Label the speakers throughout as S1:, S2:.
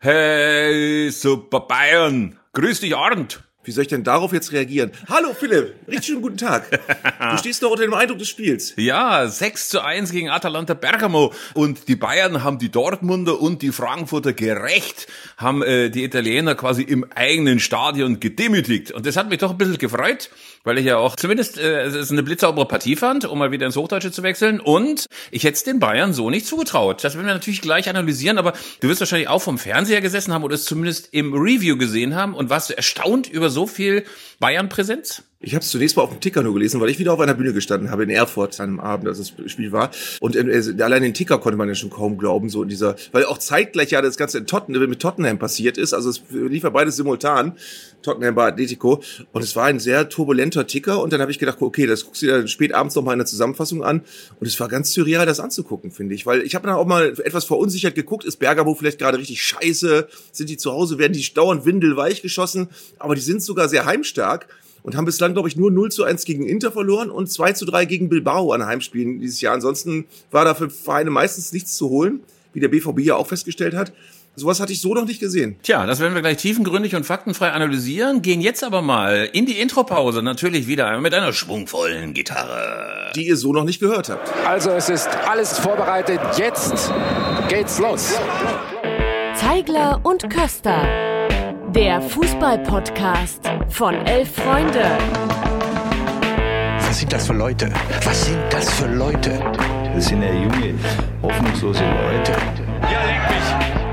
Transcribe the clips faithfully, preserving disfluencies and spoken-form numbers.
S1: Hey, Super Bayern. Grüß dich, Arndt.
S2: Wie soll ich denn darauf jetzt reagieren? Hallo Philipp, richtig schönen guten Tag. Du stehst doch unter dem Eindruck des Spiels.
S1: Ja, sechs zu eins gegen Atalanta Bergamo. Und die Bayern haben die Dortmunder und die Frankfurter gerecht, haben äh, die Italiener quasi im eigenen Stadion gedemütigt. Und das hat mich doch ein bisschen gefreut, weil ich ja auch zumindest äh, es eine blitzsaubere Partie fand, um mal wieder ins Hochdeutsche zu wechseln. Und ich hätte es den Bayern so nicht zugetraut. Das werden wir natürlich gleich analysieren, aber du wirst wahrscheinlich auch vom Fernseher gesessen haben oder es zumindest im Review gesehen haben und warst du erstaunt über so viel Bayern-Präsenz?
S2: Ich habe es zunächst mal auf dem Ticker nur gelesen, weil ich wieder auf einer Bühne gestanden habe in Erfurt an einem Abend, als das Spiel war. Und äh, allein den Ticker konnte man ja schon kaum glauben, so in dieser, weil auch zeitgleich ja das Ganze in Tottenham, mit Tottenham passiert ist. Also es lief ja beides simultan, Tottenham bei Atletico. Und es war ein sehr turbulenter Ticker. Und dann habe ich gedacht, okay, das guckst du dir dann spät abends noch mal in der Zusammenfassung an. Und es war ganz surreal, das anzugucken, finde ich. Weil ich habe dann auch mal etwas verunsichert geguckt, ist Bergamo vielleicht gerade richtig scheiße? Sind die zu Hause, werden die dauernd windelweich geschossen? Aber die sind sogar sehr heimstark. Und haben bislang, glaube ich, nur null zu eins gegen Inter verloren und zwei zu drei gegen Bilbao an Heimspielen dieses Jahr. Ansonsten war da für Vereine meistens nichts zu holen, wie der B V B ja auch festgestellt hat. Sowas hatte ich so noch nicht gesehen.
S1: Tja, das werden wir gleich tiefengründig und faktenfrei analysieren. Gehen jetzt aber mal in die Intropause, natürlich wieder einmal mit einer schwungvollen Gitarre,
S2: die ihr so noch nicht gehört habt.
S3: Also es ist alles vorbereitet, jetzt geht's los.
S4: Zeigler und Köster. Der Fußball-Podcast von Elf Freunde.
S3: Was sind das für Leute? Was sind das für Leute?
S5: Das sind ja junge, hoffnungslose Leute.
S3: Ja, leck mich!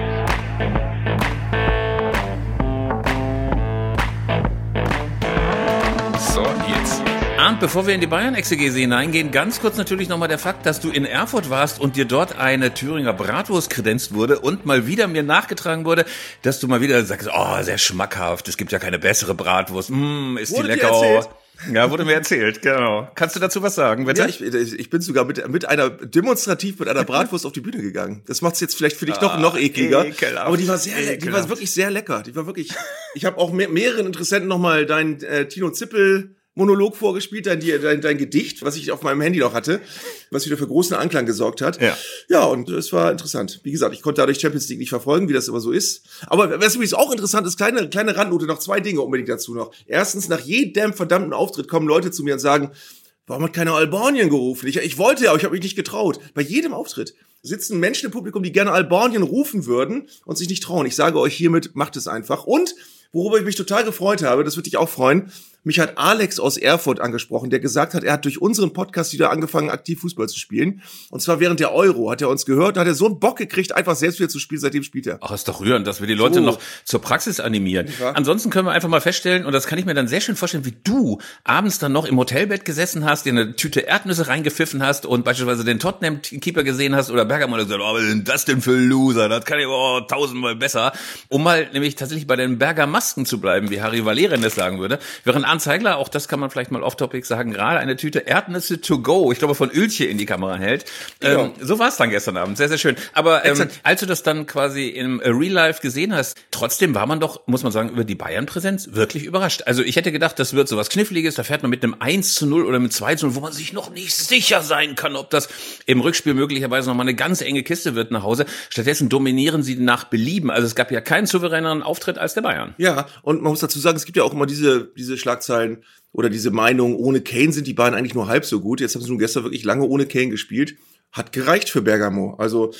S1: So, jetzt. Und bevor wir in die Bayern-Exegese hineingehen, ganz kurz natürlich nochmal der Fakt, dass du in Erfurt warst und dir dort eine Thüringer Bratwurst kredenzt wurde und mal wieder mir nachgetragen wurde, dass du mal wieder sagst, oh, sehr schmackhaft, es gibt ja keine bessere Bratwurst, mm, ist die lecker. Ja, wurde mir erzählt, genau. Kannst du dazu was sagen, bitte?
S2: Ja, ich, ich bin sogar mit, mit einer, demonstrativ mit einer Bratwurst auf die Bühne gegangen. Das macht's jetzt vielleicht für dich noch, noch ekliger. Ekelhaft. Aber die war sehr, ekelhaft. Die war wirklich sehr lecker. Die war wirklich, ich habe auch mehr, mehreren Interessenten nochmal dein äh, Tino Zippel Monolog vorgespielt, dein, dein, dein Gedicht, was ich auf meinem Handy noch hatte, was wieder für großen Anklang gesorgt hat. Ja, ja, und es war interessant. Wie gesagt, ich konnte dadurch Champions League nicht verfolgen, wie das immer so ist. Aber was übrigens auch interessant ist, kleine, kleine Randnote, noch zwei Dinge unbedingt dazu noch. Erstens, nach jedem verdammten Auftritt kommen Leute zu mir und sagen, warum hat keiner Albanien gerufen? Ich, ich wollte ja, aber ich habe mich nicht getraut. Bei jedem Auftritt sitzen Menschen im Publikum, die gerne Albanien rufen würden und sich nicht trauen. Ich sage euch hiermit, macht es einfach. Und worüber ich mich total gefreut habe, das würde dich auch freuen, mich hat Alex aus Erfurt angesprochen, der gesagt hat, er hat durch unseren Podcast wieder angefangen, aktiv Fußball zu spielen. Und zwar während der Euro hat er uns gehört, da hat er so einen Bock gekriegt, einfach selbst wieder zu spielen, seitdem spielt er.
S1: Ach, ist doch rührend, dass wir die Leute so noch zur Praxis animieren. Ja. Ansonsten können wir einfach mal feststellen, und das kann ich mir dann sehr schön vorstellen, wie du abends dann noch im Hotelbett gesessen hast, dir eine Tüte Erdnüsse reingepfiffen hast und beispielsweise den Tottenham-Keeper gesehen hast oder Bergamo und gesagt, oh, was sind das denn für Loser? Das kann ich oh, tausendmal besser. Um mal nämlich tatsächlich bei den Bergamasken zu bleiben, wie Harry Valerian das sagen würde. Während Anzeigler, auch das kann man vielleicht mal off-topic sagen, gerade eine Tüte Erdnüsse to go, ich glaube von Ölche in die Kamera hält. Ja. Ähm, so war es dann gestern Abend, sehr, sehr schön. Aber ähm, als du das dann quasi im Real Life gesehen hast, trotzdem war man doch, muss man sagen, über die Bayern-Präsenz wirklich überrascht. Also ich hätte gedacht, das wird so was Kniffliges, da fährt man mit einem eins zu null oder mit zwei zu null, wo man sich noch nicht sicher sein kann, ob das im Rückspiel möglicherweise nochmal eine ganz enge Kiste wird nach Hause. Stattdessen dominieren sie nach Belieben. Also es gab ja keinen souveräneren Auftritt als der Bayern.
S2: Ja, und man muss dazu sagen, es gibt ja auch immer diese diese Schlagzeilen oder diese Meinung, ohne Kane sind die Bayern eigentlich nur halb so gut. Jetzt haben sie nun gestern wirklich lange ohne Kane gespielt. Hat gereicht für Bergamo. Also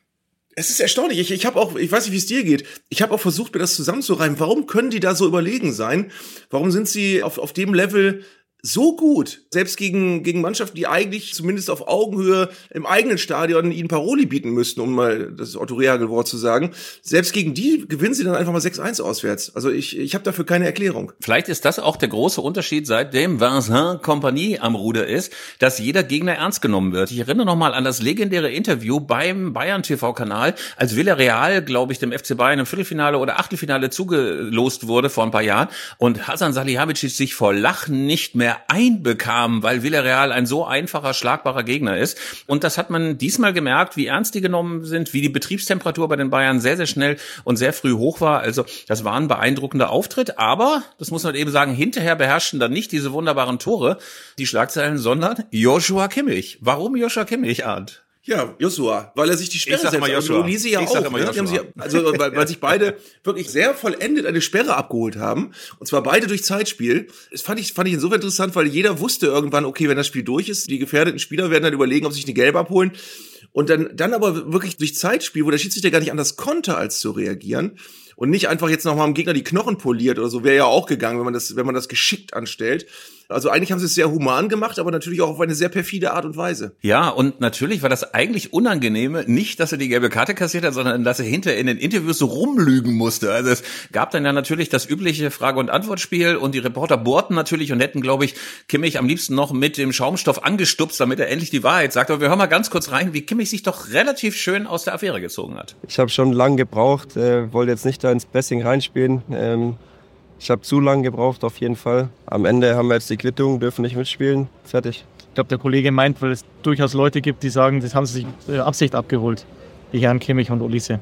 S2: es ist erstaunlich. Ich, ich habe auch, ich weiß nicht, wie es dir geht. Ich habe auch versucht, mir das zusammenzureimen. Warum können die da so überlegen sein? Warum sind sie auf, auf dem Level so gut, selbst gegen gegen Mannschaften, die eigentlich zumindest auf Augenhöhe im eigenen Stadion ihnen Paroli bieten müssten, um mal das Otto Rehhagel-Wort zu sagen. Selbst gegen die gewinnen sie dann einfach mal sechs eins auswärts. Also ich ich habe dafür keine Erklärung.
S1: Vielleicht ist das auch der große Unterschied, seitdem Vincent Kompany am Ruder ist, dass jeder Gegner ernst genommen wird. Ich erinnere noch mal an das legendäre Interview beim Bayern-T V-Kanal, als Villarreal, glaube ich, dem F C Bayern im Viertelfinale oder Achtelfinale zugelost wurde vor ein paar Jahren und Hasan Salihamidzic sich vor Lachen nicht mehr einbekam, weil Villarreal ein so einfacher, schlagbarer Gegner ist. Und das hat man diesmal gemerkt, wie ernst die genommen sind, wie die Betriebstemperatur bei den Bayern sehr, sehr schnell und sehr früh hoch war. Also das war ein beeindruckender Auftritt. Aber, das muss man eben sagen, hinterher beherrschten dann nicht diese wunderbaren Tore, die Schlagzeilen, sondern Joshua Kimmich. Warum Joshua Kimmich, Arndt?
S2: Ja, Joshua, weil er sich die Sperre
S1: ich sag
S2: setzt.
S1: Mal Joshua.
S2: Und Olise ja
S1: ich
S2: auch.
S1: Sag mal
S2: Ne?
S1: Joshua.
S2: Haben sie, also weil, weil sich beide wirklich sehr vollendet eine Sperre abgeholt haben. Und zwar beide durch Zeitspiel. Das fand ich, fand ich insofern interessant, weil jeder wusste irgendwann, okay, wenn das Spiel durch ist, die gefährdeten Spieler werden dann überlegen, ob sie sich eine Gelbe abholen. Und dann, dann aber wirklich durch Zeitspiel, wo der Schiedsrichter gar nicht anders konnte, als zu reagieren. Und nicht einfach jetzt nochmal dem Gegner die Knochen poliert oder so, wäre ja auch gegangen, wenn man das, wenn man das geschickt anstellt. Also eigentlich haben sie es sehr human gemacht, aber natürlich auch auf eine sehr perfide Art und Weise.
S1: Ja, und natürlich war das eigentlich Unangenehme, nicht, dass er die gelbe Karte kassiert hat, sondern dass er hinterher in den Interviews so rumlügen musste. Also es gab dann ja natürlich das übliche Frage- und Antwortspiel und die Reporter bohrten natürlich und hätten, glaube ich, Kimmich am liebsten noch mit dem Schaumstoff angestupst, damit er endlich die Wahrheit sagt. Aber wir hören mal ganz kurz rein, wie Kimmich sich doch relativ schön aus der Affäre gezogen hat.
S6: Ich habe schon lange gebraucht, äh, wollte jetzt nicht da ins Pressing reinspielen. Ähm Ich habe zu lange gebraucht, auf jeden Fall. Am Ende haben wir jetzt die Quittung, dürfen nicht mitspielen. Fertig.
S7: Ich glaube, der Kollege meint, weil es durchaus Leute gibt, die sagen, das haben sie sich äh, Absicht abgeholt. Die Herren Kimmich und Olise.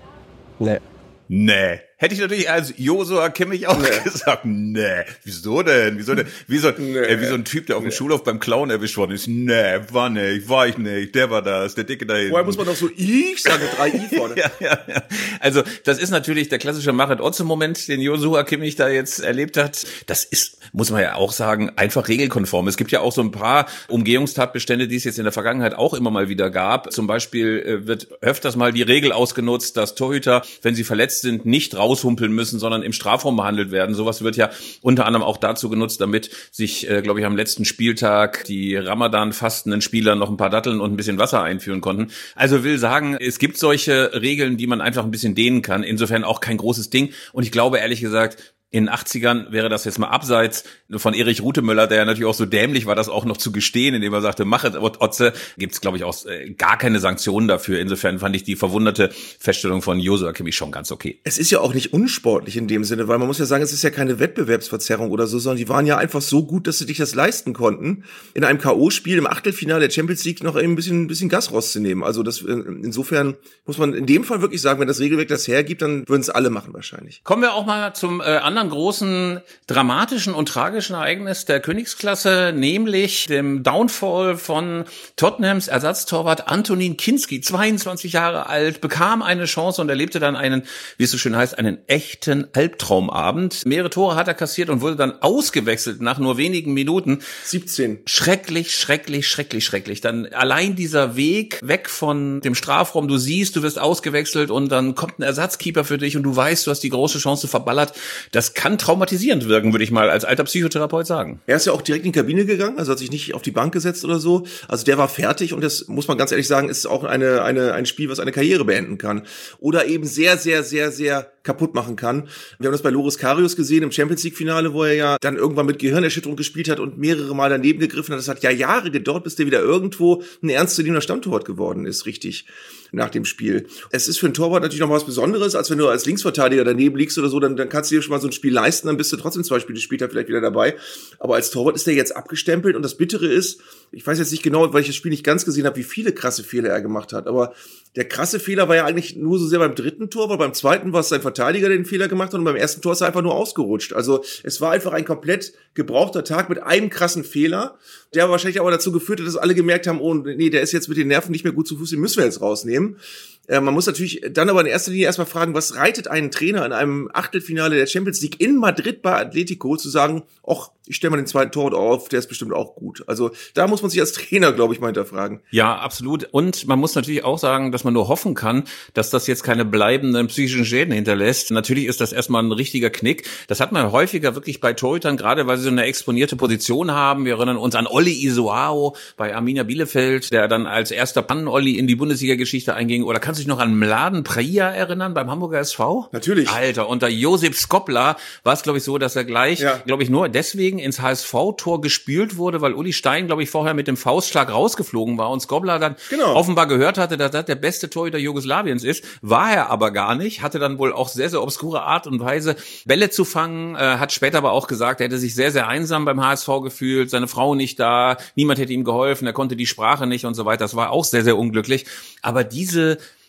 S6: Nee.
S1: Nee. Hätte ich natürlich als Joshua Kimmich auch nee. gesagt, nee, wieso denn? Wieso denn? Wie so, nee. äh, wie so ein Typ, der auf dem nee. Schulhof beim Clown erwischt worden ist. Nee, war nicht, war ich nicht, der war das, der Dicke da hinten.
S2: Vorher muss man doch so ich sagen, drei I vorne.
S1: ja, ja, ja. Also, das ist natürlich der klassische Machet-Otze-Moment, den Joshua Kimmich da jetzt erlebt hat. Das ist, muss man ja auch sagen, einfach regelkonform. Es gibt ja auch so ein paar Umgehungstatbestände, die es jetzt in der Vergangenheit auch immer mal wieder gab. Zum Beispiel äh, wird öfters mal die Regel ausgenutzt, dass Torhüter, wenn sie verletzt sind, nicht raus humpeln müssen, sondern im Strafraum behandelt werden. Sowas wird ja unter anderem auch dazu genutzt, damit sich, äh, glaube ich, am letzten Spieltag die Ramadan-fastenden Spieler noch ein paar Datteln und ein bisschen Wasser einführen konnten. Also will sagen, es gibt solche Regeln, die man einfach ein bisschen dehnen kann. Insofern auch kein großes Ding. Und ich glaube, ehrlich gesagt, in den achtzigern wäre das jetzt mal abseits von Erich Rutemöller, der ja natürlich auch so dämlich war, das auch noch zu gestehen, indem er sagte, mach es, Otze, gibt's, glaube ich, auch gar keine Sanktionen dafür. Insofern fand ich die verwunderte Feststellung von Joshua Kimmich schon ganz okay.
S2: Es ist ja auch nicht unsportlich in dem Sinne, weil man muss ja sagen, es ist ja keine Wettbewerbsverzerrung oder so, sondern die waren ja einfach so gut, dass sie dich das leisten konnten, in einem K O-Spiel im Achtelfinale der Champions League noch eben ein bisschen, ein bisschen Gas rauszunehmen. Also das, insofern muss man in dem Fall wirklich sagen, wenn das Regelwerk das hergibt, dann würden es alle machen wahrscheinlich.
S1: Kommen wir auch mal zum äh, anderen großen dramatischen und tragischen Ereignis der Königsklasse, nämlich dem Downfall von Tottenhams Ersatztorwart Antonin Kinski, zweiundzwanzig Jahre alt, bekam eine Chance und erlebte dann einen, wie es so schön heißt, einen echten Albtraumabend. Mehrere Tore hat er kassiert und wurde dann ausgewechselt nach nur wenigen Minuten.
S2: siebzehn.
S1: Schrecklich, schrecklich, schrecklich, schrecklich. Dann allein dieser Weg weg von dem Strafraum, du siehst, du wirst ausgewechselt und dann kommt ein Ersatzkeeper für dich und du weißt, du hast die große Chance verballert. Das kann traumatisierend wirken, würde ich mal als alter Psychotherapeut sagen.
S2: Er ist ja auch direkt in die Kabine gegangen, also hat sich nicht auf die Bank gesetzt oder so. Also der war fertig und das muss man ganz ehrlich sagen, ist auch eine eine ein Spiel, was eine Karriere beenden kann oder eben sehr sehr sehr sehr kaputt machen kann. Wir haben das bei Loris Karius gesehen im Champions League Finale, wo er ja dann irgendwann mit Gehirnerschütterung gespielt hat und mehrere Mal daneben gegriffen hat. Das hat ja Jahre gedauert, bis der wieder irgendwo ein ernstzunehmender Stammtorwart geworden ist, richtig, nach dem Spiel. Es ist für einen Torwart natürlich noch mal was Besonderes, als wenn du als Linksverteidiger daneben liegst oder so, dann, dann kannst du dir schon mal so ein Spiel leisten, dann bist du trotzdem zwei Spiele später vielleicht wieder dabei. Aber als Torwart ist der jetzt abgestempelt und das Bittere ist, ich weiß jetzt nicht genau, weil ich das Spiel nicht ganz gesehen habe, wie viele krasse Fehler er gemacht hat, aber der krasse Fehler war ja eigentlich nur so sehr beim dritten Tor, weil beim zweiten war es sein Verteidiger, der den Fehler gemacht hat und beim ersten Tor ist er einfach nur ausgerutscht. Also es war einfach ein komplett gebrauchter Tag mit einem krassen Fehler, der wahrscheinlich aber dazu geführt hat, dass alle gemerkt haben, oh nee, der ist jetzt mit den Nerven nicht mehr gut zu Fuß, den müssen wir jetzt rausnehmen. Äh, man muss natürlich dann aber in erster Linie erstmal fragen, was reitet einen Trainer in einem Achtelfinale der Champions League in Madrid bei Atletico zu sagen, ach, ich stelle mal den zweiten Torwart auf, der ist bestimmt auch gut. Also da muss man sich als Trainer, glaube ich, mal hinterfragen.
S1: Ja, absolut. Und man muss natürlich auch sagen, dass man nur hoffen kann, dass das jetzt keine bleibenden psychischen Schäden hinterlässt. Natürlich ist das erstmal ein richtiger Knick. Das hat man häufiger wirklich bei Torhütern, gerade weil sie so eine exponierte Position haben. Wir erinnern uns an Olli Isoao bei Arminia Bielefeld, der dann als erster Pannen-Olli in die Bundesliga-Geschichte einging. Oder kannst du dich noch an Mladen Praia erinnern beim Hamburger S V?
S2: Natürlich.
S1: Alter, unter Josip Skopla war es, glaube ich, so, dass er gleich,
S2: ja.
S1: glaube ich, nur deswegen ins H S V-Tor gespült wurde, weil Uli Stein, glaube ich, vorher mit dem Faustschlag rausgeflogen war und Skopla dann
S2: genau.
S1: offenbar gehört hatte, dass das der beste Torhüter Jugoslawiens ist. War er aber gar nicht, hatte dann wohl auch sehr, sehr obskure Art und Weise, Bälle zu fangen, äh, hat später aber auch gesagt, er hätte sich sehr, sehr einsam beim H S V gefühlt, seine Frau nicht da, niemand hätte ihm geholfen, er konnte die Sprache nicht und so weiter. Das war auch sehr, sehr unglücklich. Aber diese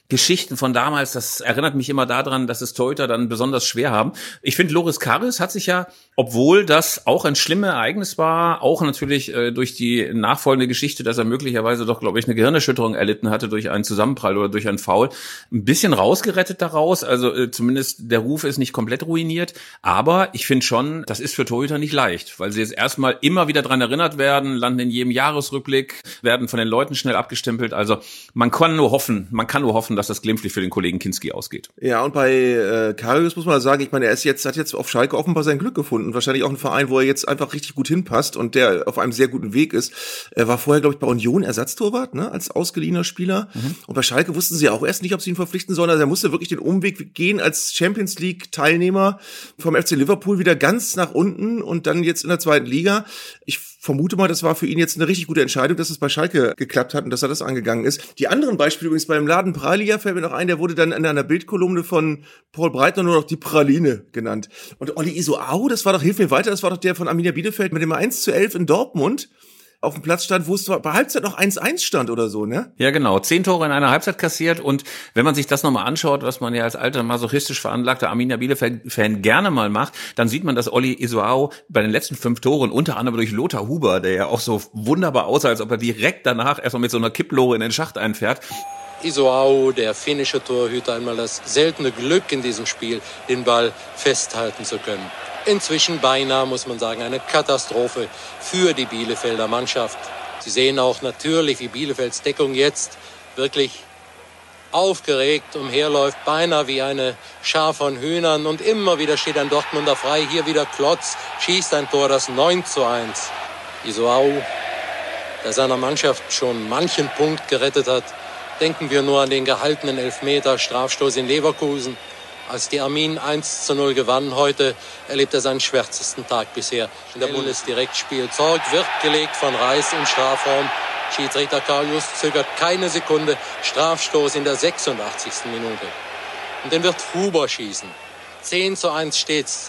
S1: Geschichten von damals, das erinnert mich immer daran, dass es Torhüter dann besonders schwer haben. Ich finde, Loris Karius hat sich ja, obwohl das auch ein schlimmes Ereignis war, auch natürlich äh, durch die nachfolgende Geschichte, dass er möglicherweise doch, glaube ich, eine Gehirnerschütterung erlitten hatte durch einen Zusammenprall oder durch einen Foul, ein bisschen rausgerettet daraus. Also äh, zumindest der Ruf ist nicht komplett ruiniert. Aber ich finde schon, das ist für Torhüter nicht leicht, weil sie jetzt erstmal immer wieder dran erinnert werden, landen in jedem Jahresrückblick, werden von den Leuten schnell abgestempelt. Also man kann nur hoffen, man kann nur hoffen, dass das glimpflich für den Kollegen Kinski ausgeht.
S2: Ja, und bei äh, Karius muss man sagen, ich meine, er ist jetzt, hat jetzt auf Schalke offenbar sein Glück gefunden. Wahrscheinlich auch ein Verein, wo er jetzt einfach richtig gut hinpasst und der auf einem sehr guten Weg ist. Er war vorher, glaube ich, bei Union Ersatztorwart, ne, als ausgeliehener Spieler. Mhm. Und bei Schalke wussten sie auch erst nicht, ob sie ihn verpflichten sollen. Also er musste wirklich den Umweg gehen als Champions League Teilnehmer vom F C Liverpool wieder ganz nach unten und dann jetzt in der zweiten Liga. Ich vermute mal, das war für ihn jetzt eine richtig gute Entscheidung, dass es bei Schalke geklappt hat und dass er das angegangen ist. Die anderen Beispiele übrigens beim Laden Pralia fällt mir noch ein, der wurde dann in einer Bildkolumne von Paul Breitner nur noch die Praline genannt. Und Olli Isoao, das war doch, hilf mir weiter, das war doch der von Arminia Bielefeld mit dem eins zu elf in Dortmund auf dem Platz stand, wo es bei Halbzeit noch eins eins stand oder so, ne?
S1: Ja, genau. Zehn Tore in einer Halbzeit kassiert und wenn man sich das nochmal anschaut, was man ja als alter masochistisch veranlagter Arminia Bielefeld-Fan gerne mal macht, dann sieht man, dass Olli Isoao bei den letzten fünf Toren, unter anderem durch Lothar Huber, der ja auch so wunderbar aussah, als ob er direkt danach erstmal mit so einer Kipplore in den Schacht einfährt.
S8: Isoao, der finnische Torhüter, einmal das seltene Glück in diesem Spiel, den Ball festhalten zu können. Inzwischen beinahe, muss man sagen, eine Katastrophe für die Bielefelder Mannschaft. Sie sehen auch natürlich, wie Bielefelds Deckung jetzt wirklich aufgeregt umherläuft, beinahe wie eine Schar von Hühnern. Und immer wieder steht ein Dortmunder frei, hier wieder Klotz, schießt ein Tor, das neun zu eins. Isoao, der seiner Mannschaft schon manchen Punkt gerettet hat. Denken wir nur an den gehaltenen Elfmeter, Strafstoß in Leverkusen. Als die Armin eins zu null gewannen heute, erlebt er seinen schwärzesten Tag bisher in der Bundesdirektspiel. Zorg wird gelegt von Reis im Strafraum. Schiedsrichter Karl Just zögert keine Sekunde. Strafstoß in der sechsundachtzigsten Minute. Und den wird Huber schießen. zehn zu eins steht's.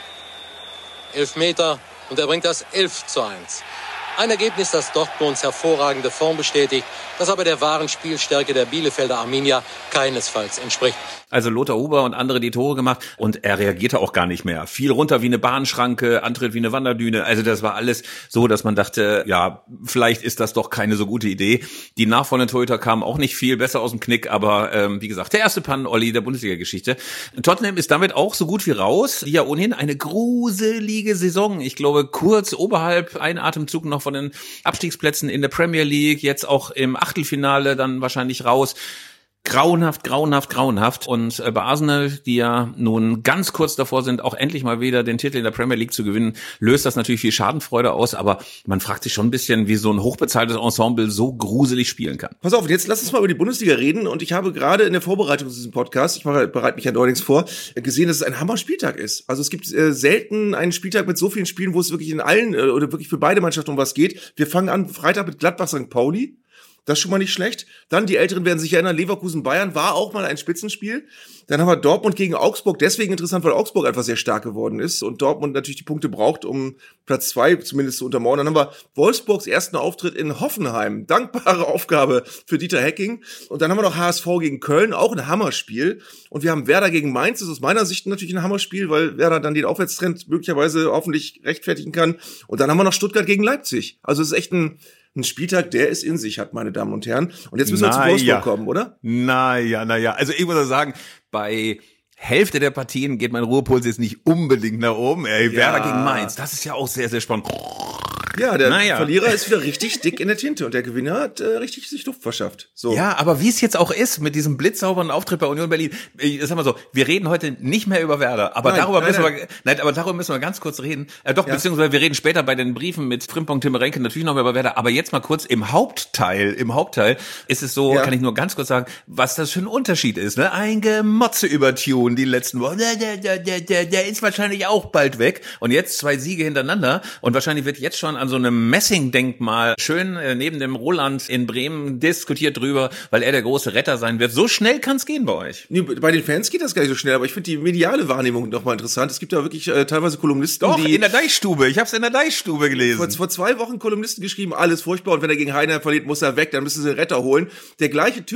S8: Elfmeter und er bringt das elf zu eins. Ein Ergebnis, das Dortmunds hervorragende Form bestätigt, das aber der wahren Spielstärke der Bielefelder Arminia keinesfalls entspricht.
S1: Also Lothar Huber und andere die Tore gemacht und er reagierte auch gar nicht mehr. Fiel runter wie eine Bahnschranke, antritt wie eine Wanderdüne. Also das war alles so, dass man dachte, ja, vielleicht ist das doch keine so gute Idee. Die nachfolgenden Torhüter kamen auch nicht viel besser aus dem Knick, aber ähm, wie gesagt, der erste Pannen-Olli der Bundesliga-Geschichte. Tottenham ist damit auch so gut wie raus. Die ja ohnehin eine gruselige Saison. Ich glaube, kurz oberhalb, ein Atemzug noch von den Abstiegsplätzen in der Premier League, jetzt auch im Achtelfinale dann wahrscheinlich raus. Grauenhaft, grauenhaft, grauenhaft. Und bei Arsenal, die ja nun ganz kurz davor sind, auch endlich mal wieder den Titel in der Premier League zu gewinnen, löst das natürlich viel Schadenfreude aus. Aber man fragt sich schon ein bisschen, wie so ein hochbezahltes Ensemble so gruselig spielen kann.
S2: Pass auf, jetzt lass uns mal über die Bundesliga reden. Und ich habe gerade in der Vorbereitung zu diesem Podcast, ich bereite mich ja neuerdings vor, gesehen, dass es ein Hammer-Spieltag ist. Also es gibt äh, selten einen Spieltag mit so vielen Spielen, wo es wirklich in allen äh, oder wirklich für beide Mannschaften um was geht. Wir fangen an Freitag mit Gladbach Sankt Pauli. Das ist schon mal nicht schlecht. Dann, die Älteren werden sich erinnern, Leverkusen-Bayern war auch mal ein Spitzenspiel. Dann haben wir Dortmund gegen Augsburg. Deswegen interessant, weil Augsburg einfach sehr stark geworden ist und Dortmund natürlich die Punkte braucht, um Platz zwei zumindest zu untermauern. Dann haben wir Wolfsburgs ersten Auftritt in Hoffenheim. Dankbare Aufgabe für Dieter Hecking. Und dann haben wir noch H S V gegen Köln, auch ein Hammerspiel. Und wir haben Werder gegen Mainz. Das ist aus meiner Sicht natürlich ein Hammerspiel, weil Werder dann den Aufwärtstrend möglicherweise hoffentlich rechtfertigen kann. Und dann haben wir noch Stuttgart gegen Leipzig. Also es ist echt ein Ein Spieltag, der es in sich hat, meine Damen und Herren. Und jetzt müssen wir zu Wolfsburg ja. kommen, oder?
S1: Naja, naja. Also ich muss sagen, bei Hälfte der Partien geht mein Ruhepuls jetzt nicht unbedingt nach oben. Ey, ja. Werder gegen Mainz, das ist ja auch sehr, sehr spannend.
S2: Ja, der naja. Verlierer ist wieder richtig dick in der Tinte und der Gewinner hat äh, richtig sich Luft verschafft. So.
S1: Ja, aber wie es jetzt auch ist mit diesem blitzsauberen Auftritt bei Union Berlin, ich sag mal so, wir reden heute nicht mehr über Werder, aber nein, darüber nein, müssen nein. wir, nein, aber darüber müssen wir ganz kurz reden. Äh, doch, ja. beziehungsweise wir reden später bei den Briefen mit Frimpong Timmerenke natürlich noch mehr über Werder, aber jetzt mal kurz im Hauptteil, im Hauptteil ist es so, ja. kann ich nur ganz kurz sagen, was das für ein Unterschied ist, ne? Ein Gemotze über Tune die letzten Wochen, der, der, der, der, der ist wahrscheinlich auch bald weg und jetzt zwei Siege hintereinander und wahrscheinlich wird jetzt schon an so einem Messing Denkmal schön äh, neben dem Roland in Bremen diskutiert drüber, weil er der große Retter sein wird. So schnell kann es gehen bei euch.
S2: Nee, bei den Fans geht das gar nicht so schnell, aber ich finde die mediale Wahrnehmung noch mal interessant. Es gibt ja wirklich äh, teilweise Kolumnisten,
S1: Doch,
S2: die...
S1: in der Deichstube. Ich habe es in der Deichstube gelesen.
S2: Vor, vor zwei Wochen Kolumnisten geschrieben, alles furchtbar und wenn er gegen Heidenheim verliert, muss er weg, dann müssen sie einen Retter holen. Der gleiche Typ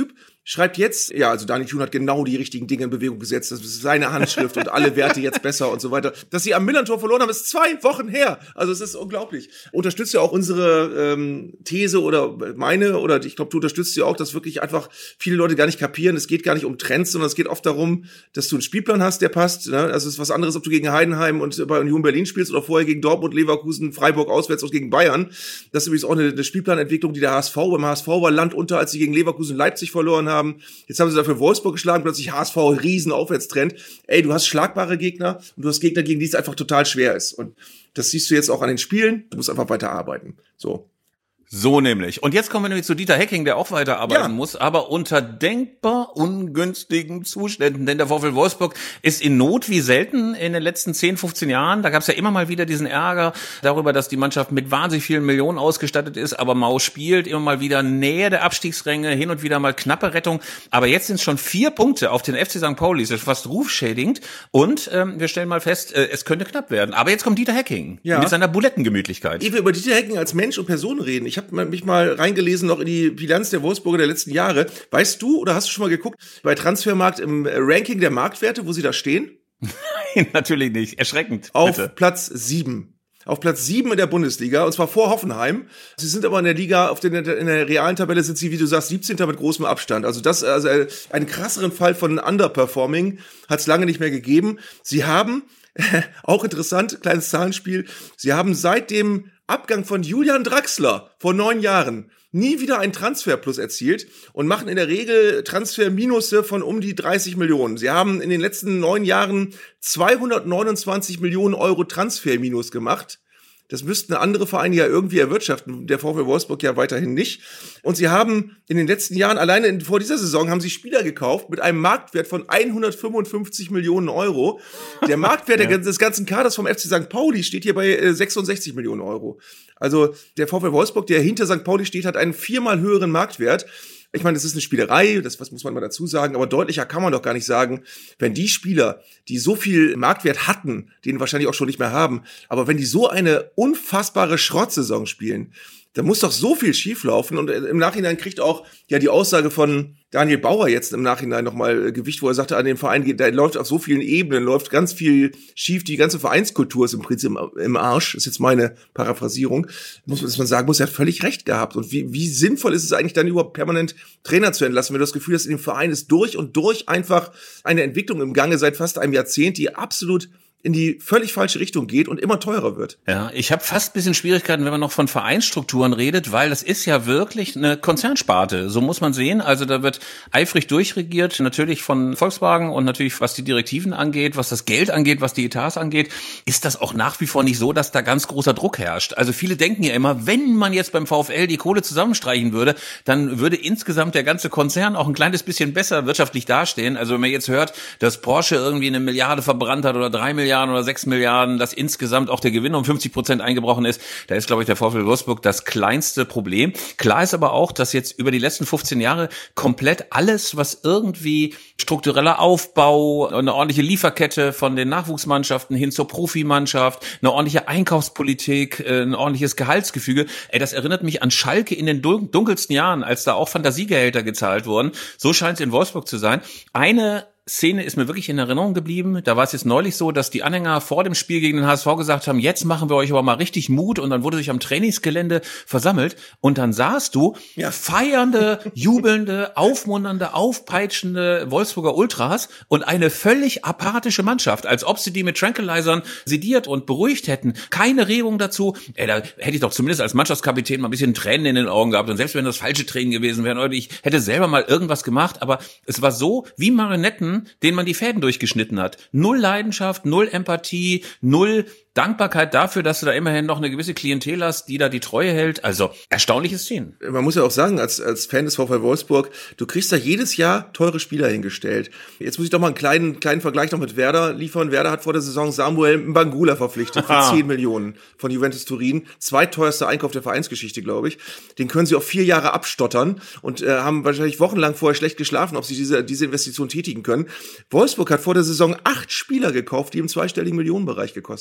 S2: schreibt jetzt, ja, also Daniel Thun hat genau die richtigen Dinge in Bewegung gesetzt, das ist seine Handschrift und alle Werte jetzt besser und so weiter. Dass sie am Millern-Tor verloren haben, ist zwei Wochen her. Also es ist unglaublich. Unterstützt ja auch unsere ähm, These oder meine, oder ich glaube, du unterstützt ja auch, dass wirklich einfach viele Leute gar nicht kapieren. Es geht gar nicht um Trends, sondern es geht oft darum, dass du einen Spielplan hast, der passt. Ne? Also es ist was anderes, ob du gegen Heidenheim und bei Union Berlin spielst oder vorher gegen Dortmund, Leverkusen, Freiburg auswärts und gegen Bayern. Das ist übrigens auch eine, eine Spielplanentwicklung, die der H S V, beim H S V war Land unter, als sie gegen Leverkusen Leipzig verloren haben. Jetzt haben sie dafür Wolfsburg geschlagen, plötzlich H S V, riesen Aufwärtstrend. Ey, du hast schlagbare Gegner und du hast Gegner, gegen die es einfach total schwer ist. Und das siehst du jetzt auch an den Spielen. Du musst einfach weiter arbeiten. So.
S1: So nämlich. Und jetzt kommen wir nämlich zu Dieter Hecking, der auch weiterarbeiten
S2: ja.
S1: muss, aber unter denkbar ungünstigen Zuständen. Denn der VfL Wolfsburg ist in Not wie selten in den letzten zehn, fünfzehn Jahren. Da gab es ja immer mal wieder diesen Ärger darüber, dass die Mannschaft mit wahnsinnig vielen Millionen ausgestattet ist, aber mau spielt, immer mal wieder Nähe der Abstiegsränge, hin und wieder mal knappe Rettung. Aber jetzt sind es schon vier Punkte auf den F C Sankt Pauli. Das ist fast rufschädigend. Und ähm, wir stellen mal fest, äh, es könnte knapp werden. Aber jetzt kommt Dieter Hecking ja. mit seiner Bulettengemütlichkeit.
S2: Ehe wir über Dieter Hecking als Mensch und Person reden, ich habe mich mal reingelesen noch in die Bilanz der Wolfsburger der letzten Jahre. Weißt du oder hast du schon mal geguckt bei Transfermarkt im Ranking der Marktwerte, wo sie da stehen?
S1: Nein, natürlich nicht. Erschreckend.
S2: Auf
S1: bitte.
S2: Platz sieben. Auf Platz sieben in der Bundesliga, und zwar vor Hoffenheim. Sie sind aber in der Liga, auf den, in der realen Tabelle sind sie, wie du sagst, siebzehnter mit großem Abstand. Also das, also einen krasseren Fall von Underperforming hat es lange nicht mehr gegeben. Sie haben, auch interessant, kleines Zahlenspiel, sie haben seit dem Abgang von Julian Draxler vor neun Jahren nie wieder ein Transferplus erzielt und machen in der Regel Transferminusse von um die dreißig Millionen. Sie haben in den letzten neun Jahren zweihundertneunundzwanzig Millionen Euro Transferminus gemacht. Das müssten andere Vereine ja irgendwie erwirtschaften, der VfL Wolfsburg ja weiterhin nicht. Und sie haben in den letzten Jahren, alleine in, vor dieser Saison, haben sie Spieler gekauft mit einem Marktwert von hundertfünfundfünfzig Millionen Euro. Der Marktwert ja. des ganzen Kaders vom F C Sankt Pauli steht hier bei äh, sechsundsechzig Millionen Euro. Also der VfL Wolfsburg, der hinter Sankt Pauli steht, hat einen viermal höheren Marktwert. Ich meine, das ist eine Spielerei, das was muss man mal dazu sagen, aber deutlicher kann man doch gar nicht sagen, wenn die Spieler, die so viel Marktwert hatten, den wahrscheinlich auch schon nicht mehr haben, aber wenn die so eine unfassbare Schrottsaison spielen, da muss doch so viel schieflaufen. Und im Nachhinein kriegt auch ja die Aussage von Daniel Bauer jetzt im Nachhinein nochmal Gewicht, wo er sagte, an dem Verein, da läuft auf so vielen Ebenen, läuft ganz viel schief, die ganze Vereinskultur ist im Prinzip im Arsch, ist jetzt meine Paraphrasierung, muss man, dass man sagen muss, er hat völlig recht gehabt. Und wie, wie sinnvoll ist es eigentlich dann überhaupt permanent Trainer zu entlassen, wenn du das Gefühl hast, in dem Verein ist durch und durch einfach eine Entwicklung im Gange seit fast einem Jahrzehnt, die absolut in die völlig falsche Richtung geht und immer teurer wird.
S1: Ja, ich habe fast ein bisschen Schwierigkeiten, wenn man noch von Vereinsstrukturen redet, weil das ist ja wirklich eine Konzernsparte. So muss man sehen. Also da wird eifrig durchregiert, natürlich von Volkswagen und natürlich was die Direktiven angeht, was das Geld angeht, was die Etats angeht, ist das auch nach wie vor nicht so, dass da ganz großer Druck herrscht. Also viele denken ja immer, wenn man jetzt beim VfL die Kohle zusammenstreichen würde, dann würde insgesamt der ganze Konzern auch ein kleines bisschen besser wirtschaftlich dastehen. Also wenn man jetzt hört, dass Porsche irgendwie eine Milliarde verbrannt hat oder drei Milliarden oder sechs Milliarden, dass insgesamt auch der Gewinn um fünfzig Prozent eingebrochen ist. Da ist, glaube ich, der VfL Wolfsburg das kleinste Problem. Klar ist aber auch, dass jetzt über die letzten fünfzehn Jahre komplett alles, was irgendwie struktureller Aufbau, eine ordentliche Lieferkette von den Nachwuchsmannschaften hin zur Profimannschaft, eine ordentliche Einkaufspolitik, ein ordentliches Gehaltsgefüge, ey, das erinnert mich an Schalke in den dunkelsten Jahren, als da auch Fantasiegehälter gezahlt wurden. So scheint es in Wolfsburg zu sein. Eine Szene ist mir wirklich in Erinnerung geblieben. Da war es jetzt neulich so, dass die Anhänger vor dem Spiel gegen den H S V gesagt haben, jetzt machen wir euch aber mal richtig Mut, und dann wurde sich am Trainingsgelände versammelt und dann sahst du ja. feiernde, jubelnde, aufmunternde, aufpeitschende Wolfsburger Ultras und eine völlig apathische Mannschaft, als ob sie die mit Tranquilizern sediert und beruhigt hätten. Keine Regung dazu. Ey, da hätte ich doch zumindest als Mannschaftskapitän mal ein bisschen Tränen in den Augen gehabt, und selbst wenn das falsche Tränen gewesen wären, oder ich hätte selber mal irgendwas gemacht, aber es war so wie Marionetten, denen man die Fäden durchgeschnitten hat. Null Leidenschaft, null Empathie, null Dankbarkeit dafür, dass du da immerhin noch eine gewisse Klientel hast, die da die Treue hält. Also erstaunliche Szenen.
S2: Man muss ja auch sagen, als als Fan des VfL Wolfsburg, du kriegst da jedes Jahr teure Spieler hingestellt. Jetzt muss ich doch mal einen kleinen kleinen Vergleich noch mit Werder liefern. Werder hat vor der Saison Samuel Mbangula verpflichtet für zehn Millionen von Juventus Turin. Zweitteuerster Einkauf der Vereinsgeschichte, glaube ich. Den können sie auf vier Jahre abstottern und äh, haben wahrscheinlich wochenlang vorher schlecht geschlafen, ob sie diese diese Investition tätigen können. Wolfsburg hat vor der Saison acht Spieler gekauft, die im zweistelligen Millionenbereich gekostet haben.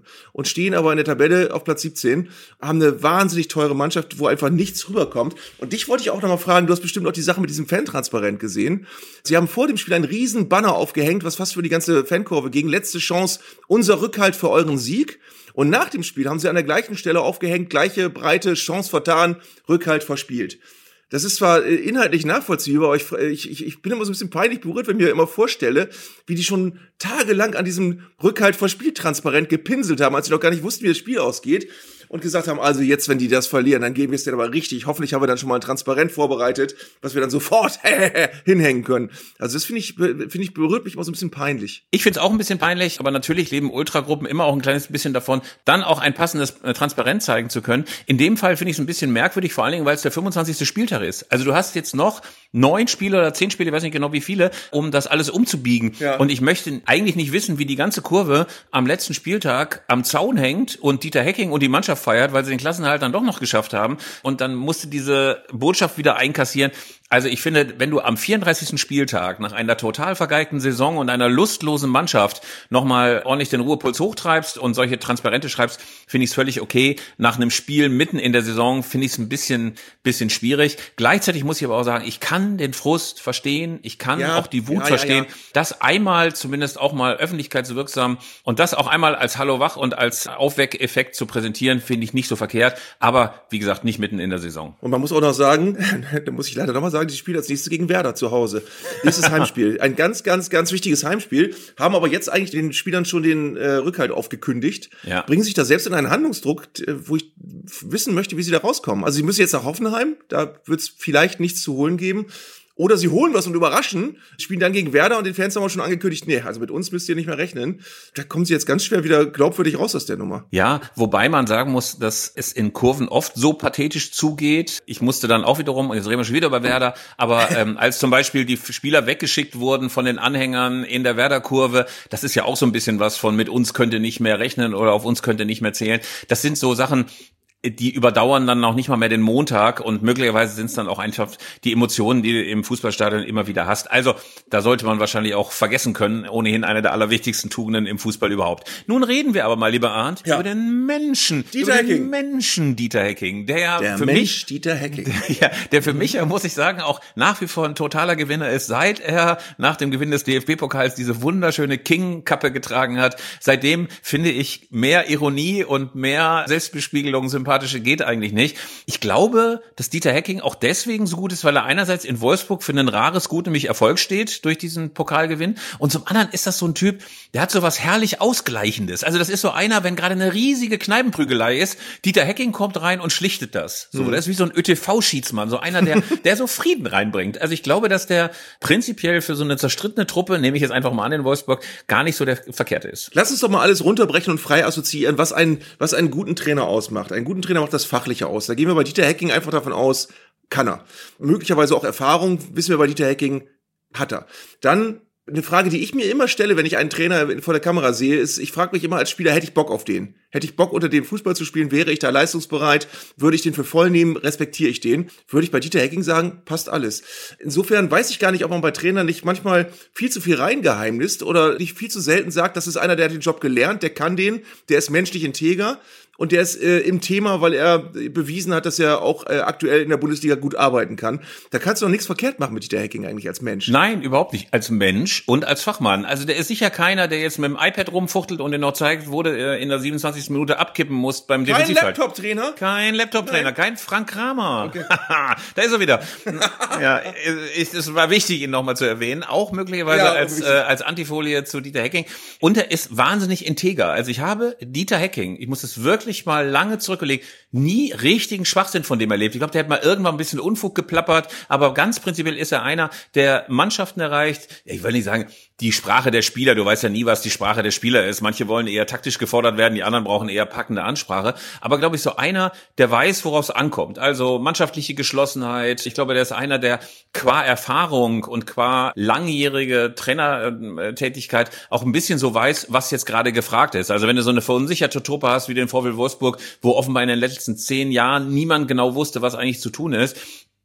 S2: und stehen aber in der Tabelle auf Platz siebzehn, haben eine wahnsinnig teure Mannschaft, wo einfach nichts rüberkommt. Und dich wollte ich auch nochmal fragen, du hast bestimmt auch die Sache mit diesem Fantransparent gesehen. Sie haben vor dem Spiel einen riesen Banner aufgehängt, was fast für die ganze Fankurve ging. Letzte Chance, unser Rückhalt für euren Sieg. Und nach dem Spiel haben sie an der gleichen Stelle aufgehängt, gleiche Breite, Chance vertan, Rückhalt verspielt. Das ist zwar inhaltlich nachvollziehbar, aber ich, ich, ich bin immer so ein bisschen peinlich berührt, wenn ich mir immer vorstelle, wie die schon tagelang an diesem Rückhalt verspielt transparent gepinselt haben, als sie noch gar nicht wussten, wie das Spiel ausgeht. Und gesagt haben, also jetzt, wenn die das verlieren, dann geben wir es denen aber richtig. Hoffentlich haben wir dann schon mal ein Transparent vorbereitet, was wir dann sofort hinhängen können. Also das finde ich, finde ich, berührt mich immer so ein bisschen peinlich.
S1: Ich finde es auch ein bisschen peinlich, aber natürlich leben Ultragruppen immer auch ein kleines bisschen davon, dann auch ein passendes Transparent zeigen zu können. In dem Fall finde ich es ein bisschen merkwürdig, vor allen Dingen, weil es der fünfundzwanzigste Spieltag ist. Also du hast jetzt noch neun Spiele oder zehn Spiele, ich weiß nicht genau wie viele, um das alles umzubiegen. Ja. Und ich möchte eigentlich nicht wissen, wie die ganze Kurve am letzten Spieltag am Zaun hängt und Dieter Hecking und die Mannschaft feiert, weil sie den Klassenerhalt dann doch noch geschafft haben. Und dann musste diese Botschaft wieder einkassieren. Also ich finde, wenn du am vierunddreißigsten Spieltag nach einer total vergeigten Saison und einer lustlosen Mannschaft nochmal ordentlich den Ruhepuls hochtreibst und solche Transparente schreibst, finde ich es völlig okay. Nach einem Spiel mitten in der Saison finde ich es ein bisschen bisschen schwierig. Gleichzeitig muss ich aber auch sagen, ich kann den Frust verstehen, ich kann ja, auch die Wut ja, verstehen. Ja, ja. Das einmal zumindest auch mal öffentlichkeitswirksam und das auch einmal als Hallo Wach und als Aufweckeffekt zu präsentieren, finde ich nicht so verkehrt. Aber wie gesagt, nicht mitten in der Saison.
S2: Und man muss auch noch sagen, da muss ich leider nochmal sagen, die spielen als nächstes gegen Werder zu Hause. Nächstes Heimspiel. Ein ganz, ganz, ganz wichtiges Heimspiel. Haben aber jetzt eigentlich den Spielern schon den äh, Rückhalt aufgekündigt. Ja. Bringen sich da selbst in einen Handlungsdruck, wo ich wissen möchte, wie sie da rauskommen. Also sie müssen jetzt nach Hoffenheim. Da wird es vielleicht nichts zu holen geben. Oder sie holen was und überraschen, spielen dann gegen Werder und den Fans haben wir schon angekündigt, nee, also mit uns müsst ihr nicht mehr rechnen. Da kommen sie jetzt ganz schwer wieder glaubwürdig raus aus der Nummer.
S1: Ja, wobei man sagen muss, dass es in Kurven oft so pathetisch zugeht. Ich musste dann auch wiederum, und jetzt reden wir schon wieder über Werder, aber ähm, als zum Beispiel die Spieler weggeschickt wurden von den Anhängern in der Werder-Kurve, das ist ja auch so ein bisschen was von mit uns könnt ihr nicht mehr rechnen oder auf uns könnt ihr nicht mehr zählen. Das sind so Sachen, die überdauern dann auch nicht mal mehr den Montag und möglicherweise sind es dann auch einfach die Emotionen, die du im Fußballstadion immer wieder hast. Also da sollte man wahrscheinlich auch vergessen können, ohnehin eine der allerwichtigsten Tugenden im Fußball überhaupt. Nun reden wir aber mal, lieber Arndt, ja. über den Menschen,
S2: Dieter
S1: über
S2: Hecking.
S1: den Menschen Dieter Hecking, der ja
S2: der
S1: für
S2: Mensch
S1: mich
S2: Dieter Hecking,
S1: ja, der für mich, muss ich sagen, auch nach wie vor ein totaler Gewinner ist, seit er nach dem Gewinn des D F B-Pokals diese wunderschöne King-Kappe getragen hat. Seitdem finde ich mehr Ironie und mehr Selbstbespiegelung, sympathische geht eigentlich nicht. Ich glaube, dass Dieter Hecking auch deswegen so gut ist, weil er einerseits in Wolfsburg für ein rares Gut, nämlich Erfolg steht durch diesen Pokalgewinn und zum anderen ist das so ein Typ, der hat so was herrlich Ausgleichendes. Also das ist so einer, wenn gerade eine riesige Kneipenprügelei ist, Dieter Hecking kommt rein und schlichtet das. So, mhm. Das ist wie so ein Ö T V-Schiedsmann, so einer, der der so Frieden reinbringt. Also ich glaube, dass der prinzipiell für so eine zerstrittene Truppe, nehme ich jetzt einfach mal an in Wolfsburg, gar nicht so der Verkehrte ist.
S2: Lass uns doch mal alles runterbrechen und frei assoziieren, was einen, was einen guten Trainer ausmacht. Einen guten Trainer macht das Fachliche aus. Da gehen wir bei Dieter Hecking einfach davon aus, kann er. Möglicherweise auch Erfahrung, wissen wir bei Dieter Hecking, hat er. Dann eine Frage, die ich mir immer stelle, wenn ich einen Trainer vor der Kamera sehe, ist, ich frage mich immer als Spieler, hätte ich Bock auf den? Hätte ich Bock, unter dem Fußball zu spielen? Wäre ich da leistungsbereit? Würde ich den für voll nehmen? Respektiere ich den? Würde ich bei Dieter Hecking sagen, passt alles. Insofern weiß ich gar nicht, ob man bei Trainern nicht manchmal viel zu viel reingeheimnist oder nicht viel zu selten sagt, das ist einer, der hat den Job gelernt, der kann den, der ist menschlich integer. Und der ist äh, im Thema, weil er bewiesen hat, dass er auch äh, aktuell in der Bundesliga gut arbeiten kann. Da kannst du doch nichts verkehrt machen mit Dieter Hecking eigentlich als Mensch.
S1: Nein, überhaupt nicht. Als Mensch und als Fachmann. Also der ist sicher keiner, der jetzt mit dem iPad rumfuchtelt und dir noch zeigt, wo du äh, in der siebenundzwanzigsten Minute abkippen musst beim Defensivfeld.
S2: Kein Laptop-Trainer?
S1: Kein Laptop-Trainer, Nein. kein Frank Kramer. Okay. Da ist er wieder. Ja, es war wichtig, ihn nochmal zu erwähnen. Auch möglicherweise ja, als äh, als Antifolie zu Dieter Hecking. Und er ist wahnsinnig integer. Also ich habe Dieter Hecking, ich muss es wirklich mal lange zurückgelegt, nie richtigen Schwachsinn von dem erlebt. Ich glaube, der hat mal irgendwann ein bisschen Unfug geplappert, aber ganz prinzipiell ist er einer, der Mannschaften erreicht. Ich will nicht sagen, die Sprache der Spieler, du weißt ja nie, was die Sprache der Spieler ist. Manche wollen eher taktisch gefordert werden, die anderen brauchen eher packende Ansprache. Aber glaube ich, so einer, der weiß, worauf es ankommt. Also mannschaftliche Geschlossenheit. Ich glaube, der ist einer, der qua Erfahrung und qua langjährige Trainertätigkeit auch ein bisschen so weiß, was jetzt gerade gefragt ist. Also wenn du so eine verunsicherte Truppe hast wie den VfL Wolfsburg, wo offenbar in den letzten zehn Jahren niemand genau wusste, was eigentlich zu tun ist,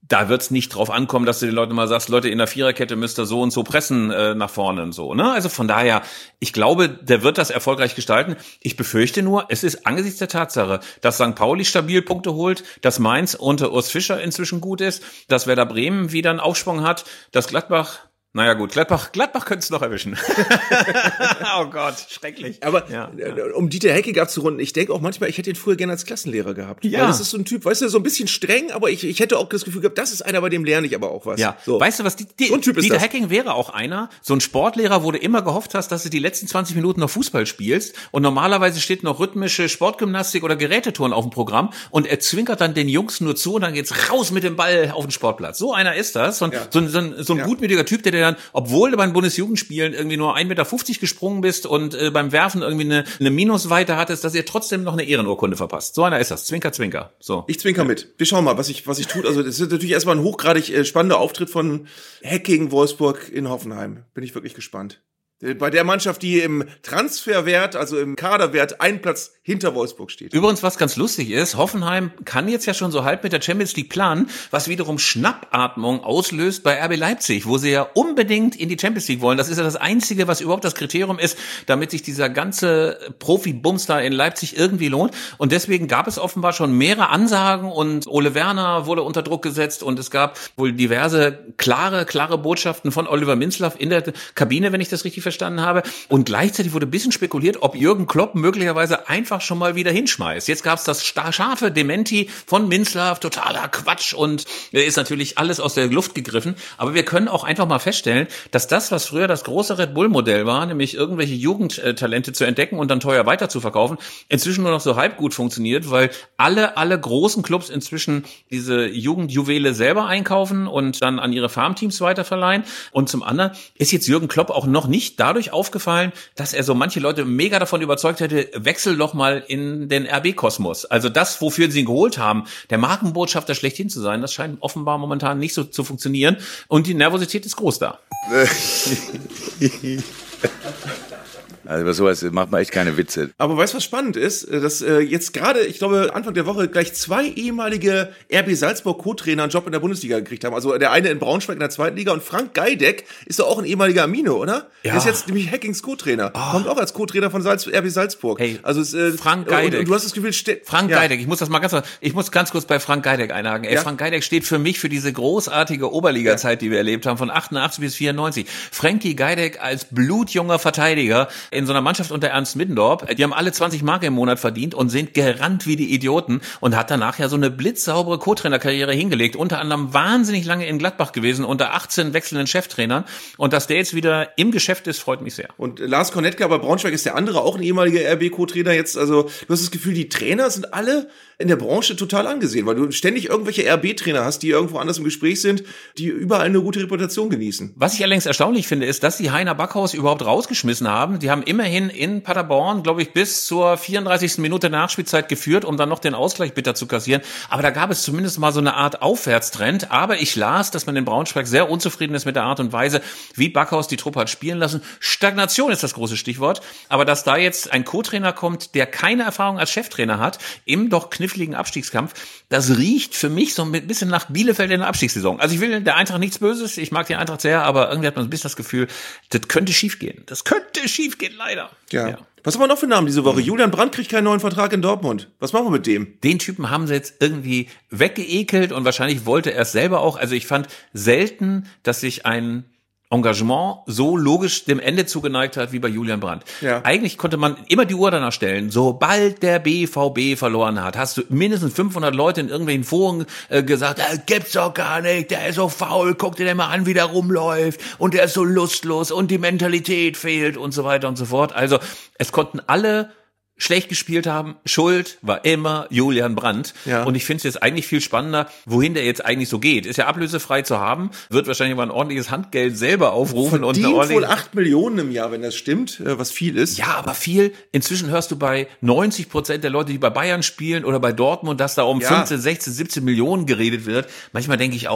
S1: da wird's nicht drauf ankommen, dass du den Leuten mal sagst, Leute, in der Viererkette müsst ihr so und so pressen äh, nach vorne und so. Ne? Also von daher, ich glaube, der wird das erfolgreich gestalten. Ich befürchte nur, es ist angesichts der Tatsache, dass Sankt Pauli stabil Punkte holt, dass Mainz unter Urs Fischer inzwischen gut ist, dass Werder Bremen wieder einen Aufschwung hat, dass Gladbach... Naja gut, Gladbach, Gladbach könnte es noch erwischen. Oh Gott, schrecklich.
S2: Aber ja, ja. um Dieter Hecking abzurunden, ich denke auch manchmal, ich hätte ihn früher gerne als Klassenlehrer gehabt.
S1: Ja.
S2: Weil das ist so ein Typ, weißt du, so ein bisschen streng, aber ich, ich hätte auch das Gefühl gehabt, das ist einer, bei dem lerne ich aber auch was.
S1: Ja.
S2: So.
S1: Weißt du was, die, die,
S2: so ein Typ ist
S1: Dieter
S2: das.
S1: Hecking wäre auch einer, so ein Sportlehrer, wo du immer gehofft hast, dass du die letzten zwanzig Minuten noch Fußball spielst und normalerweise steht noch rhythmische Sportgymnastik oder Gerätetouren auf dem Programm und er zwinkert dann den Jungs nur zu und dann geht's raus mit dem Ball auf den Sportplatz. So einer ist das. Und
S2: ja.
S1: so, so, ein, so ein
S2: ja.
S1: gutmütiger Typ, der dir dann, obwohl du beim Bundesjugendspielen irgendwie nur ein Meter fünfzig gesprungen bist und äh, beim Werfen irgendwie eine, eine Minusweite hattest, dass ihr trotzdem noch eine Ehrenurkunde verpasst. So einer ist das. Zwinker, zwinker. So.
S2: Ich zwinker ja. mit. Wir schauen mal, was ich, was ich tut. Also, das ist natürlich erstmal ein hochgradig äh, spannender Auftritt von Hecking Wolfsburg in Hoffenheim. Bin ich wirklich gespannt. Bei der Mannschaft, die im Transferwert, also im Kaderwert, einen Platz hinter Wolfsburg steht.
S1: Übrigens, was ganz lustig ist, Hoffenheim kann jetzt ja schon so halb mit der Champions League planen, was wiederum Schnappatmung auslöst bei R B Leipzig, wo sie ja unbedingt in die Champions League wollen. Das ist ja das Einzige, was überhaupt das Kriterium ist, damit sich dieser ganze Profi-Bums da in Leipzig irgendwie lohnt. Und deswegen gab es offenbar schon mehrere Ansagen und Ole Werner wurde unter Druck gesetzt und es gab wohl diverse klare, klare Botschaften von Oliver Minzlaff in der Kabine, wenn ich das richtig verstanden habe. Und gleichzeitig wurde ein bisschen spekuliert, ob Jürgen Klopp möglicherweise einfach schon mal wieder hinschmeißt. Jetzt gab es das scharfe Dementi von Minzlaff, totaler Quatsch und ist natürlich alles aus der Luft gegriffen. Aber wir können auch einfach mal feststellen, dass das, was früher das große Red Bull-Modell war, nämlich irgendwelche Jugendtalente zu entdecken und dann teuer weiter zu verkaufen, inzwischen nur noch so halb gut funktioniert, weil alle, alle großen Clubs inzwischen diese Jugendjuwele selber einkaufen und dann an ihre Farmteams weiterverleihen. Und zum anderen ist jetzt Jürgen Klopp auch noch nicht dadurch aufgefallen, dass er so manche Leute mega davon überzeugt hätte, wechsel doch mal in den R B-Kosmos. Also das, wofür sie ihn geholt haben, der Markenbotschafter schlechthin zu sein, das scheint offenbar momentan nicht so zu funktionieren. Und die Nervosität ist groß da.
S9: Also über sowas macht man echt keine Witze.
S2: Aber weißt du, was spannend ist? Dass äh, jetzt gerade, ich glaube, Anfang der Woche gleich zwei ehemalige R B Salzburg Co-Trainer einen Job in der Bundesliga gekriegt haben. Also der eine in Braunschweig in der zweiten Liga und Frank Geideck ist doch auch ein ehemaliger Amino, oder? Ja. Der ist jetzt nämlich Hackings Co-Trainer. Oh. Kommt auch als Co-Trainer von Salz- R B Salzburg.
S1: Hey,
S2: also ist, äh,
S1: Frank Geideck.
S2: Und, und du hast das Gefühl, ste-
S1: Frank
S2: ja.
S1: Geideck, ich muss das mal ganz, ich muss ganz kurz bei Frank Geideck einhaken. Ey,
S2: ja.
S1: Frank Geideck steht für mich für diese großartige Oberliga-Zeit, die wir erlebt haben, von achtundachtzig bis vierundneunzig. Frankie Geideck als blutjunger Verteidiger in so einer Mannschaft unter Ernst Middendorf, die haben alle zwanzig Mark im Monat verdient und sind gerannt wie die Idioten und hat danach ja so eine blitzsaubere Co-Trainer-Karriere hingelegt, unter anderem wahnsinnig lange in Gladbach gewesen, unter achtzehn wechselnden Cheftrainern und dass der jetzt wieder im Geschäft ist, freut mich sehr.
S2: Und Lars Kornetka bei Braunschweig ist der andere, auch ein ehemaliger R B-Co-Trainer jetzt, also du hast das Gefühl, die Trainer sind alle in der Branche total angesehen, weil du ständig irgendwelche R B-Trainer hast, die irgendwo anders im Gespräch sind, die überall eine gute Reputation genießen.
S1: Was ich allerdings erstaunlich finde, ist, dass die Heiner Backhaus überhaupt rausgeschmissen haben. Die haben immerhin in Paderborn, glaube ich, bis zur vierunddreißigsten Minute Nachspielzeit geführt, um dann noch den Ausgleich bitter zu kassieren. Aber da gab es zumindest mal so eine Art Aufwärtstrend. Aber ich las, dass man in Braunschweig sehr unzufrieden ist mit der Art und Weise, wie Backhaus die Truppe hat spielen lassen. Stagnation ist das große Stichwort. Aber dass da jetzt ein Co-Trainer kommt, der keine Erfahrung als Cheftrainer hat, im doch kniffligen Abstiegskampf, das riecht für mich so ein bisschen nach Bielefeld in der Abstiegssaison. Also ich will der Eintracht nichts Böses, ich mag die Eintracht sehr, aber irgendwie hat man ein bisschen das Gefühl, das könnte schiefgehen. Das könnte schiefgehen, leider.
S2: Ja. ja. Was haben wir noch für Namen diese Woche? Julian Brandt kriegt keinen neuen Vertrag in Dortmund. Was machen wir mit dem?
S1: Den Typen haben sie jetzt irgendwie weggeekelt und wahrscheinlich wollte er es selber auch. Also ich fand selten, dass sich ein Engagement so logisch dem Ende zugeneigt hat wie bei Julian Brandt. Ja. Eigentlich konnte man immer die Uhr danach stellen, sobald der B V B verloren hat, hast du mindestens fünfhundert Leute in irgendwelchen Foren äh, gesagt, das gibt's doch gar nicht, der ist so faul, guck dir den mal an, wie der rumläuft und der ist so lustlos und die Mentalität fehlt und so weiter und so fort. Also es konnten alle schlecht gespielt haben. Schuld war immer Julian Brandt. Ja. Und ich finde es jetzt eigentlich viel spannender, wohin der jetzt eigentlich so geht. Ist ja ablösefrei zu haben, wird wahrscheinlich mal ein ordentliches Handgeld selber aufrufen.
S2: Verdient
S1: und eine
S2: wohl acht Millionen im Jahr, wenn das stimmt, was viel ist.
S1: Ja, aber viel. Inzwischen hörst du bei neunzig Prozent der Leute, die bei Bayern spielen oder bei Dortmund, dass da um ja. fünfzehn, sechzehn, siebzehn Millionen geredet wird. Manchmal denke ich auch,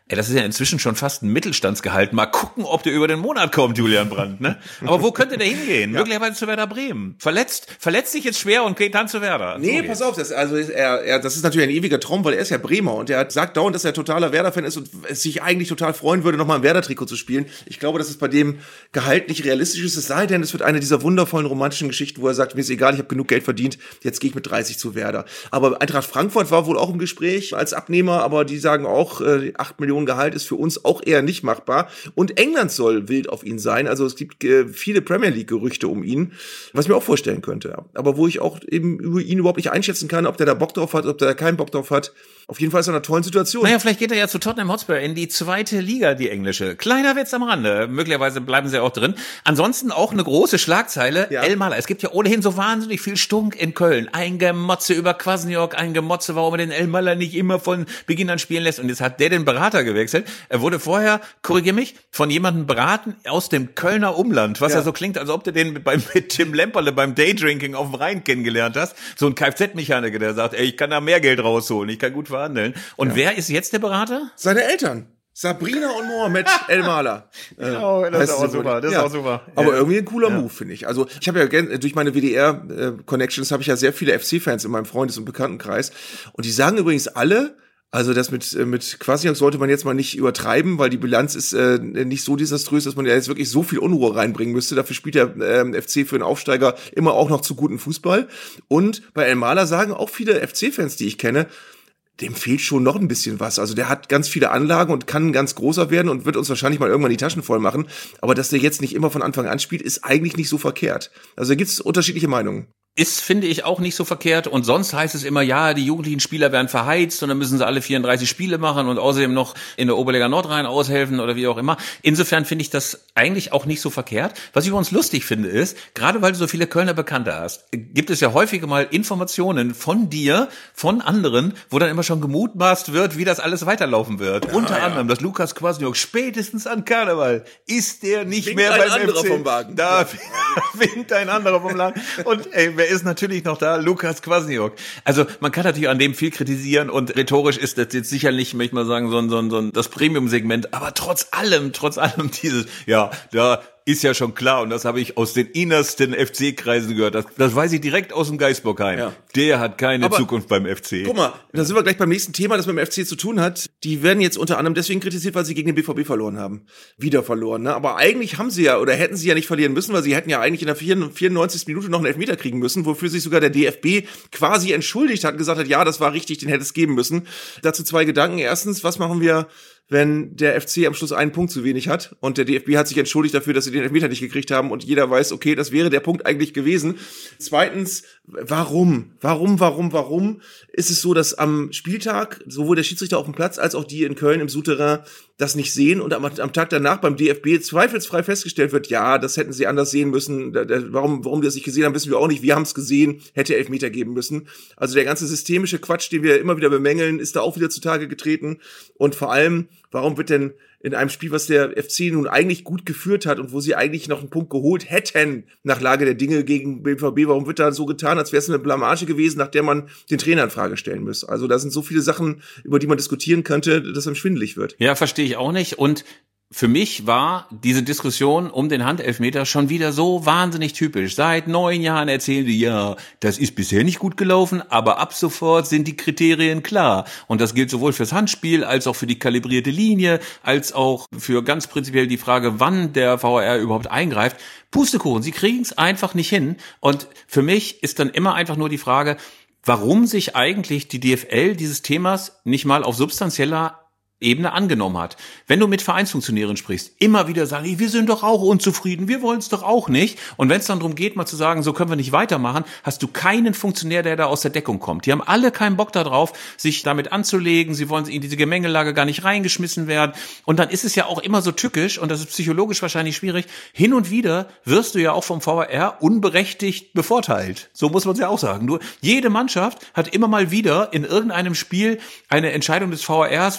S1: Ey, das ist ja inzwischen schon fast ein Mittelstandsgehalt. Mal gucken, ob der über den Monat kommt, Julian Brandt, ne? Aber wo könnte der hingehen? Ja. Möglicherweise zu Werder Bremen. Verletzt, verletzt sich jetzt schwer und geht dann zu Werder.
S2: Nee, so pass auf, das, also er, er, das ist natürlich ein ewiger Traum, weil er ist ja Bremer und er sagt dauernd, dass er totaler Werder-Fan ist und es sich eigentlich total freuen würde, nochmal im Werder-Trikot zu spielen. Ich glaube, dass es bei dem Gehalt nicht realistisch ist, es sei denn, es wird eine dieser wundervollen romantischen Geschichten, wo er sagt, mir ist egal, ich habe genug Geld verdient, jetzt gehe ich mit dreißig zu Werder. Aber Eintracht Frankfurt war wohl auch im Gespräch als Abnehmer, aber die sagen auch, äh, acht Millionen Gehalt ist für uns auch eher nicht machbar. Und England soll wild auf ihn sein. Also es gibt äh, viele Premier League-Gerüchte um ihn, was ich mir auch vorstellen könnte. Aber wo ich auch eben über ihn überhaupt nicht einschätzen kann, ob der da Bock drauf hat, ob der da keinen Bock drauf hat. Auf jeden Fall ist er in einer tollen Situation.
S1: Naja, vielleicht geht er ja zu Tottenham Hotspur in die zweite Liga, die englische. Kleiner Witz am Rande. Möglicherweise bleiben sie auch drin. Ansonsten auch eine große Schlagzeile. Ja. Elmaler. Es gibt ja ohnehin so wahnsinnig viel Stunk in Köln. Ein Gemotze über Kwasniok, ein Gemotze, warum er den Elmaler nicht immer von Beginn an spielen lässt. Und jetzt hat der den Berater gewechselt. Er wurde vorher, korrigier mich, von jemandem beraten aus dem Kölner Umland, was ja, ja so klingt, als ob du den beim, mit Tim Lemperle beim Daydrinking auf dem Rhein kennengelernt hast. So ein Kfz-Mechaniker, der sagt, ey, ich kann da mehr Geld rausholen, ich kann gut verhandeln. Und ja, wer ist jetzt der Berater?
S2: Seine Eltern. Sabrina und Mohamed Elmaler.
S1: Genau, äh, das ist auch super, das ja, ist auch super.
S2: Aber ja, irgendwie ein cooler ja, Move, finde ich. Also ich habe ja durch meine W D R-Connections habe ich ja sehr viele F C-Fans in meinem Freundes- und Bekanntenkreis. Und die sagen übrigens alle, also das mit mit Kwasniok sollte man jetzt mal nicht übertreiben, weil die Bilanz ist äh, nicht so desaströs, dass man ja jetzt wirklich so viel Unruhe reinbringen müsste. Dafür spielt der ähm, F C für einen Aufsteiger immer auch noch zu guten Fußball. Und bei Elmaler sagen auch viele F C-Fans, die ich kenne, dem fehlt schon noch ein bisschen was. Also der hat ganz viele Anlagen und kann ganz großer werden und wird uns wahrscheinlich mal irgendwann die Taschen voll machen. Aber dass der jetzt nicht immer von Anfang an spielt, ist eigentlich nicht so verkehrt. Also da gibt es unterschiedliche Meinungen.
S1: Ist, finde ich, auch nicht so verkehrt. Und sonst heißt es immer, ja, die jugendlichen Spieler werden verheizt und dann müssen sie alle vierunddreißig Spiele machen und außerdem noch in der Oberliga Nordrhein aushelfen oder wie auch immer. Insofern finde ich das eigentlich auch nicht so verkehrt. Was ich übrigens lustig finde ist, gerade weil du so viele Kölner Bekannte hast, gibt es ja häufig mal Informationen von dir, von anderen, wo dann immer schon gemutmaßt wird, wie das alles weiterlaufen wird. Ja, Unter ja. anderem, dass Lukas Kwasniok spätestens an Karneval ist der nicht winkt mehr beim F C.
S2: Vom Wagen.
S1: Da ja. winkt ein anderer vom Wagen. Und ey, wer ist natürlich noch da? Lukas Kwasniok. Also man kann natürlich an dem viel kritisieren und rhetorisch ist das jetzt sicherlich, möchte ich mal sagen, so ein, so ein, so ein das Premium-Segment, aber trotz allem, trotz allem dieses, ja, da ist ja schon klar, und das habe ich aus den innersten F C-Kreisen gehört. Das, das weiß ich direkt aus dem Geisbockheim. Ja. Der hat keine Aber, Zukunft beim F C.
S2: Guck mal, da sind wir gleich beim nächsten Thema, das mit dem F C zu tun hat. Die werden jetzt unter anderem deswegen kritisiert, weil sie gegen den B V B verloren haben. Wieder verloren, ne? Aber eigentlich haben sie ja, oder hätten sie ja nicht verlieren müssen, weil sie hätten ja eigentlich in der vierundneunzigsten Minute noch einen Elfmeter kriegen müssen, wofür sich sogar der D F B quasi entschuldigt hat und gesagt hat, ja, das war richtig, den hätte es geben müssen. Dazu zwei Gedanken. Erstens, was machen wir, wenn der F C am Schluss einen Punkt zu wenig hat und der D F B hat sich entschuldigt dafür, dass sie den Elfmeter nicht gekriegt haben und jeder weiß, okay, das wäre der Punkt eigentlich gewesen. Zweitens, warum? Warum, warum, warum ist es so, dass am Spieltag sowohl der Schiedsrichter auf dem Platz als auch die in Köln im Souterrain das nicht sehen und am, am Tag danach beim D F B zweifelsfrei festgestellt wird, ja, das hätten sie anders sehen müssen. Da, da, warum, warum die das nicht gesehen haben, wissen wir auch nicht. Wir haben es gesehen, hätte Elfmeter geben müssen. Also der ganze systemische Quatsch, den wir immer wieder bemängeln, ist da auch wieder zutage getreten. Und vor allem, warum wird denn in einem Spiel, was der F C nun eigentlich gut geführt hat und wo sie eigentlich noch einen Punkt geholt hätten nach Lage der Dinge gegen B V B, warum wird da so getan, als wäre es eine Blamage gewesen, nach der man den Trainer in Frage stellen müsste? Also da sind so viele Sachen, über die man diskutieren könnte, dass einem schwindelig wird.
S1: Ja, verstehe ich auch nicht. Und für mich war diese Diskussion um den Handelfmeter schon wieder so wahnsinnig typisch. Seit neun Jahren erzählen die, ja, das ist bisher nicht gut gelaufen, aber ab sofort sind die Kriterien klar. Und das gilt sowohl fürs Handspiel als auch für die kalibrierte Linie, als auch für ganz prinzipiell die Frage, wann der V A R überhaupt eingreift. Pustekuchen, sie kriegen es einfach nicht hin. Und für mich ist dann immer einfach nur die Frage, warum sich eigentlich die D F L dieses Themas nicht mal auf substanzieller Ebene angenommen hat. Wenn du mit Vereinsfunktionären sprichst, immer wieder sagen, wir sind doch auch unzufrieden, wir wollen es doch auch nicht. Und wenn es dann darum geht, mal zu sagen, so können wir nicht weitermachen, hast du keinen Funktionär, der da aus der Deckung kommt. Die haben alle keinen Bock darauf, sich damit anzulegen. Sie wollen in diese Gemengelage gar nicht reingeschmissen werden. Und dann ist es ja auch immer so tückisch, und das ist psychologisch wahrscheinlich schwierig, hin und wieder wirst du ja auch vom V A R unberechtigt bevorteilt. So muss man es ja auch sagen. Nur jede Mannschaft hat immer mal wieder in irgendeinem Spiel eine Entscheidung des V A Rs, wo du denkst,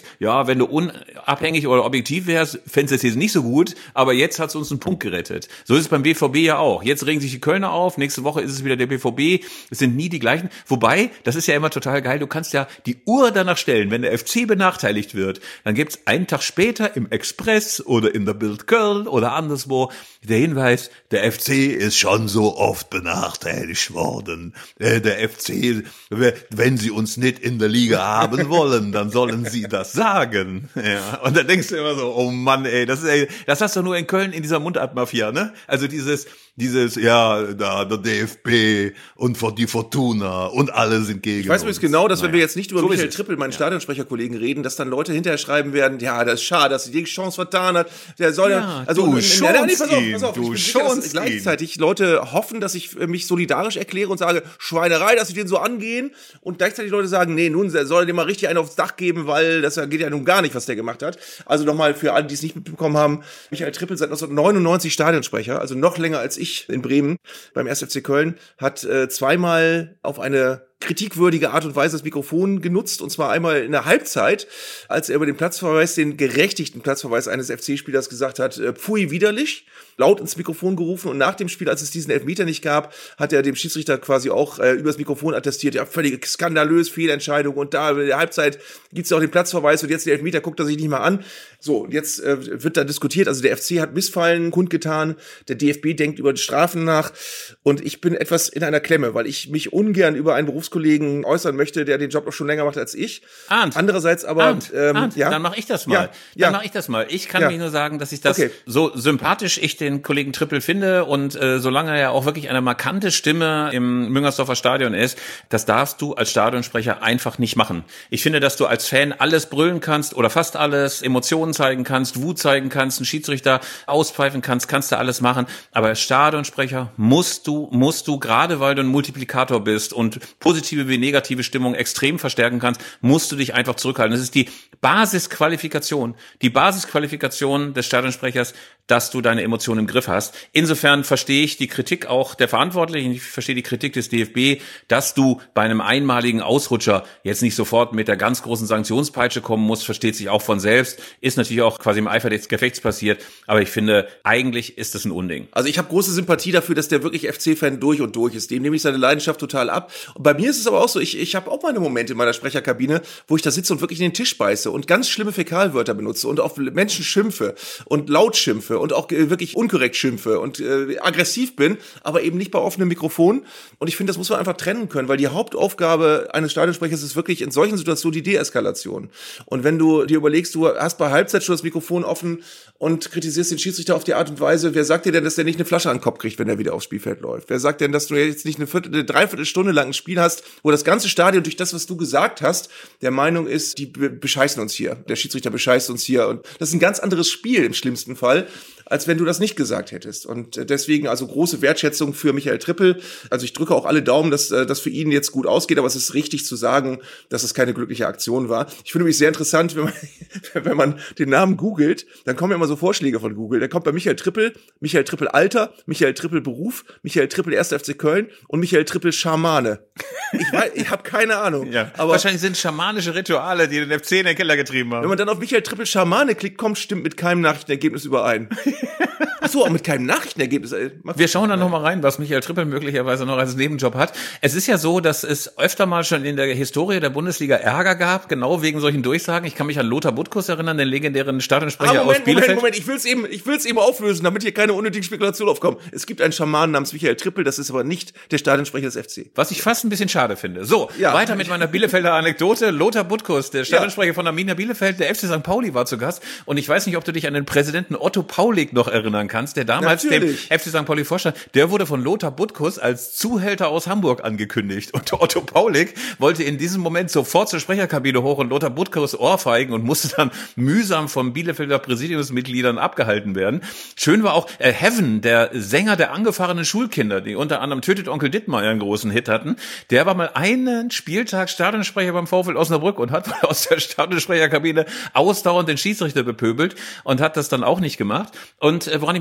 S1: ja, wenn du unabhängig oder objektiv wärst, fändest du es jetzt nicht so gut, aber jetzt hat es uns einen Punkt gerettet. So ist es beim B V B ja auch. Jetzt regen sich die Kölner auf, nächste Woche ist es wieder der B V B, es sind nie die gleichen. Wobei, das ist ja immer total geil, du kannst ja die Uhr danach stellen, wenn der F C benachteiligt wird, dann gibt's einen Tag später im Express oder in der Bild Köln oder anderswo der Hinweis, der F C ist schon so oft benachteiligt worden. Äh, der F C, wenn sie uns nicht in der Liga haben wollen, dann sollen sie das sagen. Ja. Und dann denkst du immer so, oh Mann, ey, das, ey, das hast du nur in Köln in dieser Mundartmafia, ne? Also dieses, dieses, ja, da, der D F B und die Fortuna und alle sind gegen uns.
S2: Ich weiß übrigens genau, dass naja. wenn wir jetzt nicht über so Michael Trippel, meinen ja. Stadionsprecherkollegen, reden, dass dann Leute hinterher schreiben werden, ja, das ist schade, dass sie die Chance vertan hat. Der soll ja, ja also,
S1: du schonst
S2: ja, nee, pass auf, pass auf,
S1: du
S2: ich bin sicher, dass gleichzeitig Leute hoffen, dass ich mich solidarisch erkläre und sage, Schweinerei, dass sie den so angehen, und gleichzeitig Leute sagen, nee, nun soll er dem mal richtig einen aufs Dach geben, weil das geht ja nun gar nicht, was der gemacht hat. Also nochmal für alle, die es nicht mitbekommen haben, Michael Trippel seit neunzehnhundertneunundneunzig Stadionsprecher, also noch länger als ich in Bremen beim ersten F C Köln, hat äh, zweimal auf eine kritikwürdige Art und Weise das Mikrofon genutzt, und zwar einmal in der Halbzeit, als er über den Platzverweis, den gerechtigten Platzverweis eines F C-Spielers gesagt hat, äh, pfui, widerlich, laut ins Mikrofon gerufen, und nach dem Spiel, als es diesen Elfmeter nicht gab, hat er dem Schiedsrichter quasi auch äh, übers Mikrofon attestiert, ja, völlig skandalös, Fehlentscheidung, und da in der Halbzeit gibt's ja auch den Platzverweis, und jetzt den Elfmeter guckt er sich nicht mal an. So, und jetzt äh, wird da diskutiert, also der F C hat Missfallen kundgetan, der D F B denkt über die Strafen nach, und ich bin etwas in einer Klemme, weil ich mich ungern über einen Berufskollegen äußern möchte, der den Job noch schon länger macht als ich.
S1: Arndt.
S2: Andererseits aber...
S1: Arndt.
S2: Ähm,
S1: Arndt.
S2: Ja?
S1: Dann mache ich das mal.
S2: Ja.
S1: Dann
S2: Ja.
S1: mache ich das mal. Ich kann
S2: Ja.
S1: mich nur sagen, dass ich das
S2: Okay.
S1: so sympathisch ich den Kollegen Trippel finde, und äh, solange er auch wirklich eine markante Stimme im Müngersdorfer Stadion ist, das darfst du als Stadionsprecher einfach nicht machen. Ich finde, dass du als Fan alles brüllen kannst oder fast alles, Emotionen zeigen kannst, Wut zeigen kannst, einen Schiedsrichter auspfeifen kannst, kannst du alles machen. Aber als Stadionsprecher musst du, musst du, gerade weil du ein Multiplikator bist und positive wie negative Stimmung extrem verstärken kannst, musst du dich einfach zurückhalten. Das ist die Basisqualifikation, die Basisqualifikation des Stadionsprechers, dass du deine Emotionen im Griff hast. Insofern verstehe ich die Kritik auch der Verantwortlichen, ich verstehe die Kritik des D F B, dass du bei einem einmaligen Ausrutscher jetzt nicht sofort mit der ganz großen Sanktionspeitsche kommen musst, versteht sich auch von selbst, ist natürlich auch quasi im Eifer des Gefechts passiert, aber ich finde, eigentlich ist das ein Unding.
S2: Also ich habe große Sympathie dafür, dass der wirklich F C-Fan durch und durch ist. Dem nehme ich seine Leidenschaft total ab. Und bei mir ist es aber auch so, ich, ich habe auch meine Momente in meiner Sprecherkabine, wo ich da sitze und wirklich in den Tisch beiße und ganz schlimme Fäkalwörter benutze und auf Menschen schimpfe und laut schimpfe und auch äh, wirklich unkorrekt schimpfe und äh, aggressiv bin, aber eben nicht bei offenem Mikrofon. Und ich finde, das muss man einfach trennen können, weil die Hauptaufgabe eines Stadionsprechers ist wirklich in solchen Situationen die Deeskalation. Und wenn du dir überlegst, du hast bei Halbzeit schon das Mikrofon offen und kritisierst den Schiedsrichter auf die Art und Weise, wer sagt dir denn, dass der nicht eine Flasche an den Kopf kriegt, wenn er wieder aufs Spielfeld läuft? Wer sagt denn, dass du jetzt nicht eine, Viertel, eine Dreiviertelstunde lang ein Spiel hast, wo das ganze Stadion durch das, was du gesagt hast, der Meinung ist, die be- bescheißen uns hier. Der Schiedsrichter bescheißt uns hier. Und das ist ein ganz anderes Spiel im schlimmsten Fall, als wenn du das nicht gesagt hättest. Und deswegen also große Wertschätzung für Michael Trippel. Also ich drücke auch alle Daumen, dass das für ihn jetzt gut ausgeht, aber es ist richtig zu sagen, dass es keine glückliche Aktion war. Ich finde mich sehr interessant, wenn man, wenn man den Namen googelt, dann kommen ja immer so Vorschläge von Google. Da kommt bei Michael Trippel, Michael Trippel Alter, Michael Trippel Beruf, Michael Trippel erster F C Köln und Michael Trippel Schamane. Ich weiß, ich habe keine Ahnung.
S1: Ja,
S2: aber
S1: wahrscheinlich sind schamanische Rituale, die den F C in den Keller getrieben haben.
S2: Wenn man dann auf Michael Trippel Schamane klickt, kommt, stimmt mit keinem Nachrichtenergebnis überein. Ach so, auch mit keinem Nachrichtenergebnis. Ey.
S1: Wir schauen dann nochmal rein, was Michael Trippel möglicherweise noch als Nebenjob hat. Es ist ja so, dass es öfter mal schon in der Historie der Bundesliga Ärger gab, genau wegen solchen Durchsagen. Ich kann mich an Lothar Butkus erinnern, den legendären Stadionsprecher
S2: ah, Moment,
S1: aus Bielefeld.
S2: Moment, Moment, ich will es eben, ich will es eben auflösen, damit hier keine unnötigen Spekulationen aufkommen. Es gibt einen Schamanen namens Michael Trippel, das ist aber nicht der Stadionsprecher des F C.
S1: Was ich fast ein bisschen schade finde. So,
S2: ja.
S1: Weiter mit meiner Bielefelder Anekdote. Lothar Butkus, der Stadionsprecher ja. von Arminia Bielefeld, der F C Sankt Pauli war zu Gast. Und ich weiß nicht, ob du dich an den Präsidenten Otto Paulik noch erinnern kannst, der damals
S2: Natürlich.
S1: dem F C Sankt Pauli vorstand. Der wurde von Lothar Butkus als Zuhälter aus Hamburg angekündigt. Und Otto Paulik wollte in diesem Moment sofort zur Sprecherkabine hoch und Lothar Butkus ohrfeigen und musste dann mühsam von Bielefelder Präsidiumsmitgliedern abgehalten werden. Schön war auch äh, Heaven, der Sänger der angefahrenen Schulkinder, die unter anderem Tötet Onkel Dittmar einen großen Hit hatten. Der war mal einen Spieltag Stadionsprecher beim VfL Osnabrück und hat aus der Stadionsprecherkabine ausdauernd den Schiedsrichter bepöbelt und hat das dann auch nicht gemacht. Und äh, woran ich mich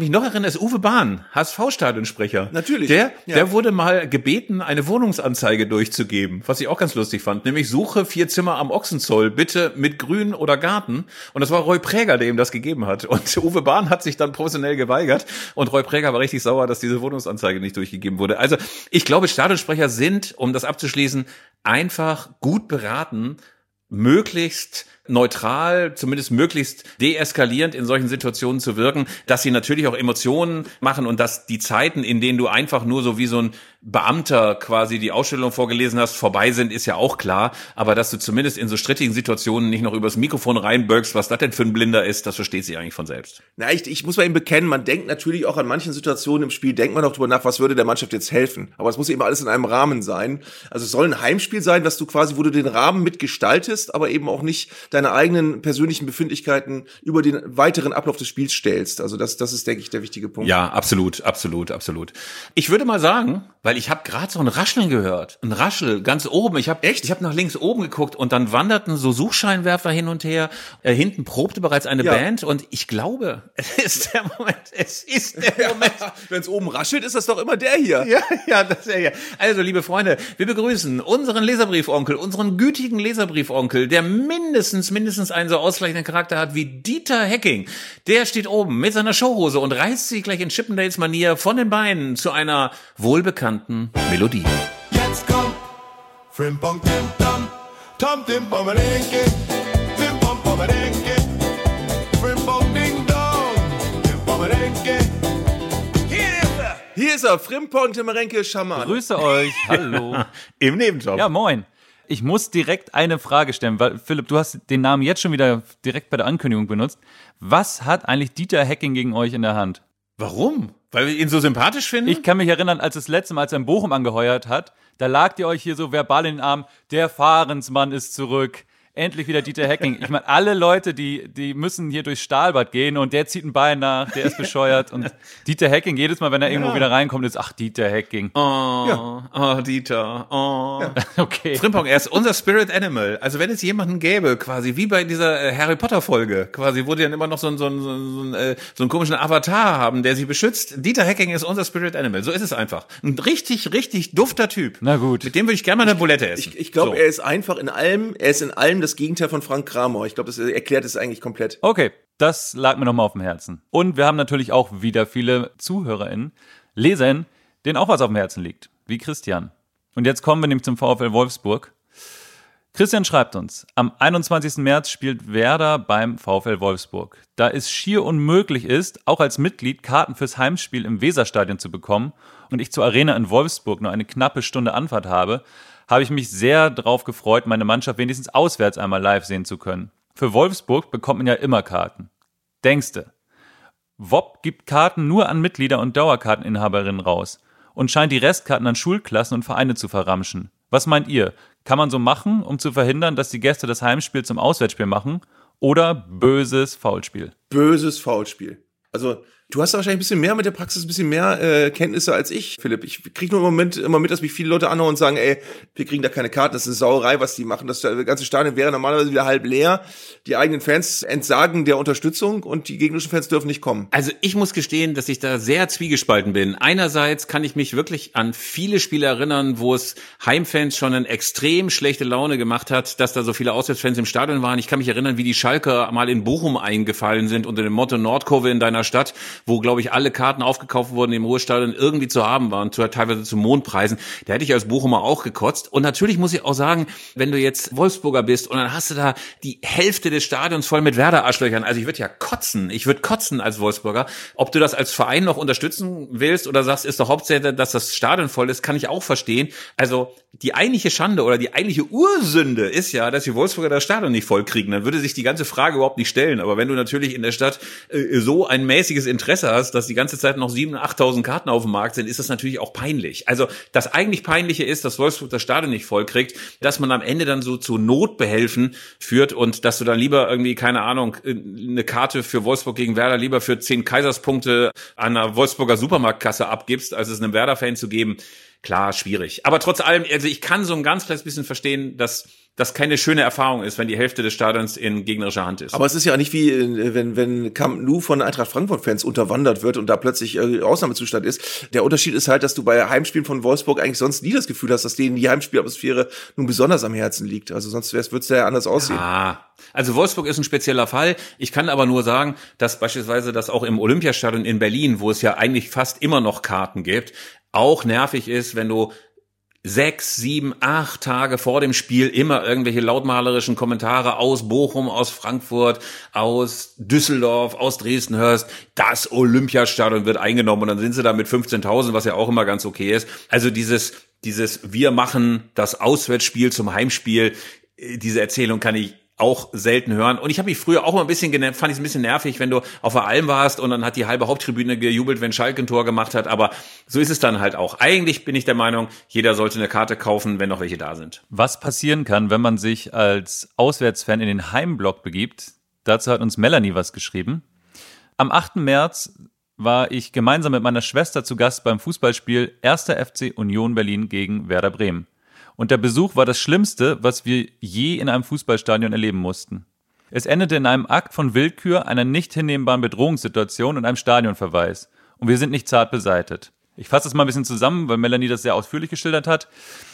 S1: mich noch erinnere, ist Uwe Bahn, H S V-Stadionsprecher.
S2: Natürlich.
S1: Der,
S2: ja.
S1: der wurde mal gebeten, eine Wohnungsanzeige durchzugeben, was ich auch ganz lustig fand. Nämlich suche vier Zimmer am Ochsenzoll, bitte mit Grün oder Garten. Und das war Roy Präger, der ihm das gegeben hat. Und Uwe Bahn hat sich dann professionell geweigert. Und Roy Präger war richtig sauer, dass diese Wohnungsanzeige nicht durchgegeben wurde. Also ich glaube, Stadionsprecher sind, um das abzuschließen, einfach gut beraten, möglichst neutral, zumindest möglichst deeskalierend in solchen Situationen zu wirken, dass sie natürlich auch Emotionen machen und dass die Zeiten, in denen du einfach nur so wie so ein Beamter quasi die Ausstellung vorgelesen hast, vorbei sind, ist ja auch klar, aber dass du zumindest in so strittigen Situationen nicht noch übers Mikrofon reinböckst, was das denn für ein Blinder ist, das versteht sich eigentlich von selbst.
S2: Na, ich, ich muss mal eben bekennen, man denkt natürlich auch an manchen Situationen im Spiel, denkt man auch drüber nach, was würde der Mannschaft jetzt helfen, aber es muss eben alles in einem Rahmen sein. Also es soll ein Heimspiel sein, dass du quasi, wo du den Rahmen mitgestaltest, aber eben auch nicht deine eigenen persönlichen Befindlichkeiten über den weiteren Ablauf des Spiels stellst. Also das, das ist, denke ich, der wichtige Punkt.
S1: Ja, absolut, absolut, absolut. Ich würde mal sagen, weil ich habe gerade so ein Rascheln gehört, ein Raschel ganz oben. Ich habe echt, ich habe nach links oben geguckt und dann wanderten so Suchscheinwerfer hin und her. Äh, hinten probte bereits eine ja. Band und ich glaube, es ist der Moment. Es ist der Moment.
S2: Ja, wenn es oben raschelt, ist das doch immer der hier.
S1: Ja, ja, das ist der hier. Also, liebe Freunde, wir begrüßen unseren Leserbriefonkel, unseren gütigen Leserbriefonkel, der mindestens, mindestens einen so ausgleichenden Charakter hat wie Dieter Hecking. Der steht oben mit seiner Showhose und reißt sich gleich in Chippendales-Manier von den Beinen zu einer wohlbekannten Melodie.
S10: Jetzt kommt Frimpong Tim Tom, Tom Tim Pomerenke, Tim Pom Pomerenke, Frimpong Ding Dong, Tim Pomerenke.
S2: Hier ist er! Hier ist er, Frimpong Timmerenke Schaman.
S11: Grüße euch, hallo.
S1: Im Nebenjob.
S11: Ja, moin. Ich muss direkt eine Frage stellen, weil Philipp, du hast den Namen jetzt schon wieder direkt bei der Ankündigung benutzt. Was hat eigentlich Dieter Hecking gegen euch in der Hand?
S1: Warum? Weil wir ihn so sympathisch finden?
S11: Ich kann mich erinnern, als das letzte Mal, als er in Bochum angeheuert hat, da lagt ihr euch hier so verbal in den Arm, der Fahrensmann ist zurück. Endlich wieder Dieter Hecking. Ich meine, alle Leute, die die müssen hier durchs Stahlbad gehen und der zieht ein Bein nach, der ist bescheuert. Und Dieter Hecking, jedes Mal, wenn er irgendwo ja. wieder reinkommt, ist, ach, Dieter Hecking.
S1: Oh, ja. oh Dieter, oh.
S11: Ja. Okay.
S1: Frimpong, er ist unser Spirit Animal. Also wenn es jemanden gäbe, quasi wie bei dieser äh, Harry Potter Folge, quasi, wo die dann immer noch so, einen so, einen, so, einen, äh, so einen komischen Avatar haben, der sie beschützt. Dieter Hecking ist unser Spirit Animal. So ist es einfach. Ein richtig, richtig dufter Typ.
S11: Na gut.
S1: Mit dem würde ich gerne mal eine Bulette essen.
S2: Ich, ich glaube,
S1: so.
S2: er ist einfach in allem, er ist in allem das Gegenteil von Frank Kramer. Ich glaube, das erklärt es eigentlich komplett.
S11: Okay, das lag mir nochmal auf dem Herzen. Und wir haben natürlich auch wieder viele ZuhörerInnen, LeserInnen, denen auch was auf dem Herzen liegt, wie Christian. Und jetzt kommen wir nämlich zum VfL Wolfsburg. Christian schreibt uns, am einundzwanzigsten März spielt Werder beim VfL Wolfsburg. Da es schier unmöglich ist, auch als Mitglied Karten fürs Heimspiel im Weserstadion zu bekommen und ich zur Arena in Wolfsburg nur eine knappe Stunde Anfahrt habe, habe ich mich sehr darauf gefreut, meine Mannschaft wenigstens auswärts einmal live sehen zu können. Für Wolfsburg bekommt man ja immer Karten. Denkste. W O P gibt Karten nur an Mitglieder und Dauerkarteninhaberinnen raus und scheint die Restkarten an Schulklassen und Vereine zu verramschen. Was meint ihr? Kann man so machen, um zu verhindern, dass die Gäste das Heimspiel zum Auswärtsspiel machen? Oder böses Foulspiel?
S2: Böses Foulspiel. Also, du hast da wahrscheinlich ein bisschen mehr mit der Praxis, ein bisschen mehr äh, Kenntnisse als ich, Philipp. Ich kriege nur im Moment immer mit, dass mich viele Leute anhauen und sagen, ey, wir kriegen da keine Karten, das ist eine Sauerei, was die machen. Das ganze Stadion wäre normalerweise wieder halb leer. Die eigenen Fans entsagen der Unterstützung und die gegnerischen Fans dürfen nicht kommen.
S1: Also ich muss gestehen, dass ich da sehr zwiegespalten bin. Einerseits kann ich mich wirklich an viele Spiele erinnern, wo es Heimfans schon eine extrem schlechte Laune gemacht hat, dass da so viele Auswärtsfans im Stadion waren. Ich kann mich erinnern, wie die Schalker mal in Bochum eingefallen sind unter dem Motto Nordkurve in deiner Stadt, wo, glaube ich, alle Karten aufgekauft wurden im Ruhestadion irgendwie zu haben waren, teilweise zu Mondpreisen. Da hätte ich als Bochumer auch gekotzt. Und natürlich muss ich auch sagen, wenn du jetzt Wolfsburger bist und dann hast du da die Hälfte des Stadions voll mit Werder-Arschlöchern. Also ich würde ja kotzen. Ich würde kotzen als Wolfsburger. Ob du das als Verein noch unterstützen willst oder sagst, ist doch Hauptsache, dass das Stadion voll ist, kann ich auch verstehen. Also die eigentliche Schande oder die eigentliche Ursünde ist ja, dass die Wolfsburger das Stadion nicht voll kriegen. Dann würde sich die ganze Frage überhaupt nicht stellen. Aber wenn du natürlich in der Stadt äh, so ein mäßiges Interesse hast, dass die ganze Zeit noch siebentausend, achttausend Karten auf dem Markt sind, ist das natürlich auch peinlich. Also das eigentlich Peinliche ist, dass Wolfsburg das Stadion nicht voll kriegt, dass man am Ende dann so zu Notbehelfen führt und dass du dann lieber irgendwie, keine Ahnung, eine Karte für Wolfsburg gegen Werder lieber für zehn Kaiserspunkte an einer Wolfsburger Supermarktkasse abgibst, als es einem Werder-Fan zu geben. klar, schwierig. Aber trotz allem, also ich kann so ein ganz kleines bisschen verstehen, dass das keine schöne Erfahrung ist, wenn die Hälfte des Stadions in gegnerischer Hand ist.
S2: Aber es ist ja nicht wie, wenn, wenn Camp Nou von Eintracht Frankfurt-Fans unterwandert wird und da plötzlich äh, Ausnahmezustand ist. Der Unterschied ist halt, dass du bei Heimspielen von Wolfsburg eigentlich sonst nie das Gefühl hast, dass denen die Heimspielatmosphäre nun besonders am Herzen liegt. Also sonst würde es ja anders aussehen.
S1: Ah, also Wolfsburg ist ein spezieller Fall. Ich kann aber nur sagen, dass beispielsweise das auch im Olympiastadion in Berlin, wo es ja eigentlich fast immer noch Karten gibt, auch nervig ist, wenn du sechs, sieben, acht Tage vor dem Spiel immer irgendwelche lautmalerischen Kommentare aus Bochum, aus Frankfurt, aus Düsseldorf, aus Dresden hörst, das Olympiastadion wird eingenommen und dann sind sie da mit fünfzehntausend, was ja auch immer ganz okay ist. Also dieses, dieses, wir machen das Auswärtsspiel zum Heimspiel, diese Erzählung kann ich auch selten hören. Und ich habe mich früher auch mal ein bisschen genervt, fand ich es ein bisschen nervig, wenn du auf der Alm warst und dann hat die halbe Haupttribüne gejubelt, wenn Schalke ein Tor gemacht hat. Aber so ist es dann halt auch. Eigentlich bin ich der Meinung, jeder sollte eine Karte kaufen, wenn noch welche da sind.
S11: Was passieren kann, wenn man sich als Auswärtsfan in den Heimblock begibt, dazu hat uns Melanie was geschrieben. Am achten März war ich gemeinsam mit meiner Schwester zu Gast beim Fußballspiel erster F C Union Berlin gegen Werder Bremen. Und der Besuch war das Schlimmste, was wir je in einem Fußballstadion erleben mussten. Es endete in einem Akt von Willkür, einer nicht hinnehmbaren Bedrohungssituation und einem Stadionverweis. Und wir sind nicht zart beseitet. Ich fasse das mal ein bisschen zusammen, weil Melanie das sehr ausführlich geschildert hat.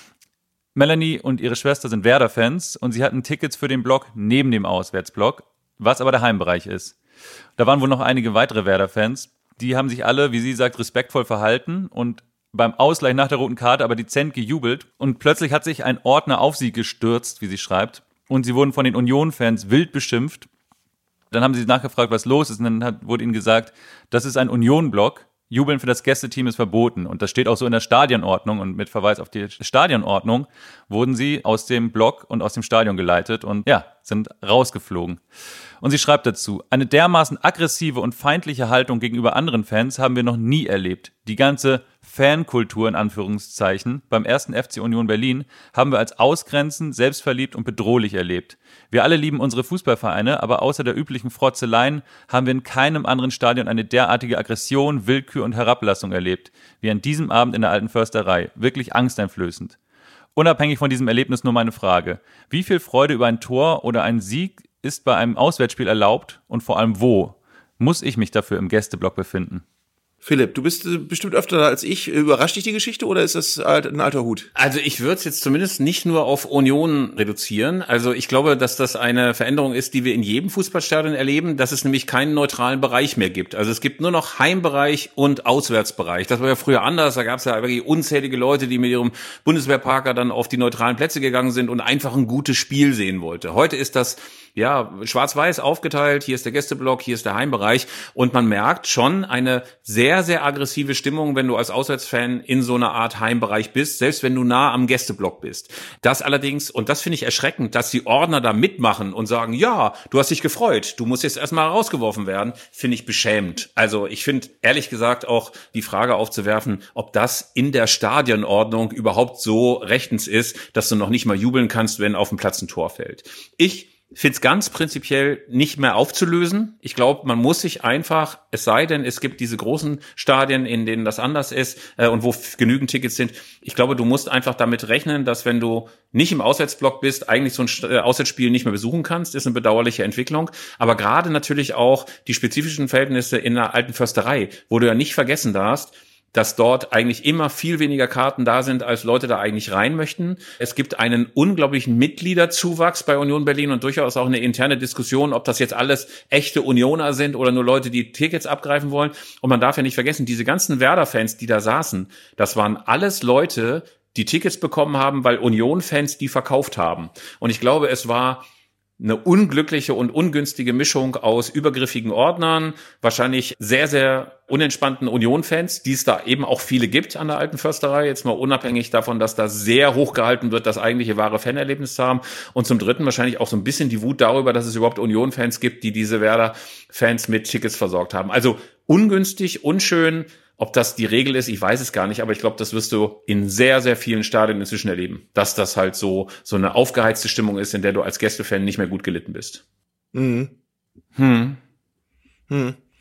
S11: Melanie und ihre Schwester sind Werder-Fans und sie hatten Tickets für den Block neben dem Auswärtsblock, was aber der Heimbereich ist. Da waren wohl noch einige weitere Werder-Fans. Die haben sich alle, wie sie sagt, respektvoll verhalten und beim Ausgleich nach der roten Karte aber dezent gejubelt und plötzlich hat sich ein Ordner auf sie gestürzt, wie sie schreibt, und sie wurden von den Union-Fans wild beschimpft. Dann haben sie nachgefragt, was los ist, und dann hat, wurde ihnen gesagt, das ist ein Union-Block, Jubeln für das Gästeteam ist verboten. Und das steht auch so in der Stadionordnung und mit Verweis auf die Stadionordnung wurden sie aus dem Block und aus dem Stadion geleitet und ja, sind rausgeflogen. Und sie schreibt dazu, eine dermaßen aggressive und feindliche Haltung gegenüber anderen Fans haben wir noch nie erlebt. Die ganze Fankultur in Anführungszeichen beim ersten F C Union Berlin haben wir als ausgrenzend, selbstverliebt und bedrohlich erlebt. Wir alle lieben unsere Fußballvereine, aber außer der üblichen Frotzeleien haben wir in keinem anderen Stadion eine derartige Aggression, Willkür und Herablassung erlebt, wie an diesem Abend in der Alten Försterei. Wirklich angsteinflößend. Unabhängig von diesem Erlebnis nur meine Frage. Wie viel Freude über ein Tor oder einen Sieg ist bei einem Auswärtsspiel erlaubt und vor allem wo? Muss ich mich dafür im Gästeblock befinden?
S2: Philipp, du bist bestimmt öfter da als ich. Überrascht dich die Geschichte oder ist das ein alter Hut?
S1: Also ich würde es jetzt zumindest nicht nur auf Union reduzieren. Also ich glaube, dass das eine Veränderung ist, die wir in jedem Fußballstadion erleben, dass es nämlich keinen neutralen Bereich mehr gibt. Also es gibt nur noch Heimbereich und Auswärtsbereich. Das war ja früher anders. Da gab es ja wirklich unzählige Leute, die mit ihrem Bundeswehrparker dann auf die neutralen Plätze gegangen sind und einfach ein gutes Spiel sehen wollte. Heute ist das ja schwarz-weiß aufgeteilt. Hier ist der Gästeblock, hier ist der Heimbereich. Und man merkt schon eine sehr sehr, sehr aggressive Stimmung, wenn du als Auswärtsfan in so einer Art Heimbereich bist, selbst wenn du nah am Gästeblock bist. Das allerdings, und das finde ich erschreckend, dass die Ordner da mitmachen und sagen, ja, du hast dich gefreut, du musst jetzt erstmal rausgeworfen werden, finde ich beschämend. Also ich finde, ehrlich gesagt, auch die Frage aufzuwerfen, ob das in der Stadionordnung überhaupt so rechtens ist, dass du noch nicht mal jubeln kannst, wenn auf dem Platz ein Tor fällt. Ich finde es ganz prinzipiell nicht mehr aufzulösen. Ich glaube, man muss sich einfach, es sei denn, es gibt diese großen Stadien, in denen das anders ist äh, und wo f- genügend Tickets sind. Ich glaube, du musst einfach damit rechnen, dass wenn du nicht im Auswärtsblock bist, eigentlich so ein St- äh, Auswärtsspiel nicht mehr besuchen kannst. Ist eine bedauerliche Entwicklung. Aber gerade natürlich auch die spezifischen Verhältnisse in der Alten Försterei, wo du ja nicht vergessen darfst, dass dort eigentlich immer viel weniger Karten da sind, als Leute da eigentlich rein möchten. Es gibt einen unglaublichen Mitgliederzuwachs bei Union Berlin und durchaus auch eine interne Diskussion, ob das jetzt alles echte Unioner sind oder nur Leute, die Tickets abgreifen wollen. Und man darf ja nicht vergessen, diese ganzen Werder-Fans, die da saßen, das waren alles Leute, die Tickets bekommen haben, weil Union-Fans die verkauft haben. Und ich glaube, es war eine unglückliche und ungünstige Mischung aus übergriffigen Ordnern, wahrscheinlich sehr, sehr unentspannten Union-Fans, die es da eben auch viele gibt an der Alten Försterei, jetzt mal unabhängig davon, dass da sehr hochgehalten wird, das eigentliche wahre Fanerlebnis zu haben. Und zum Dritten wahrscheinlich auch so ein bisschen die Wut darüber, dass es überhaupt Union-Fans gibt, die diese Werder-Fans mit Tickets versorgt haben. Also ungünstig, unschön. Ob das die Regel ist, ich weiß es gar nicht, aber ich glaube, das wirst du in sehr, sehr vielen Stadien inzwischen erleben, dass das halt so so eine aufgeheizte Stimmung ist, in der du als Gästefan nicht mehr gut gelitten bist.
S2: Mhm.
S1: Hm.
S2: Hm.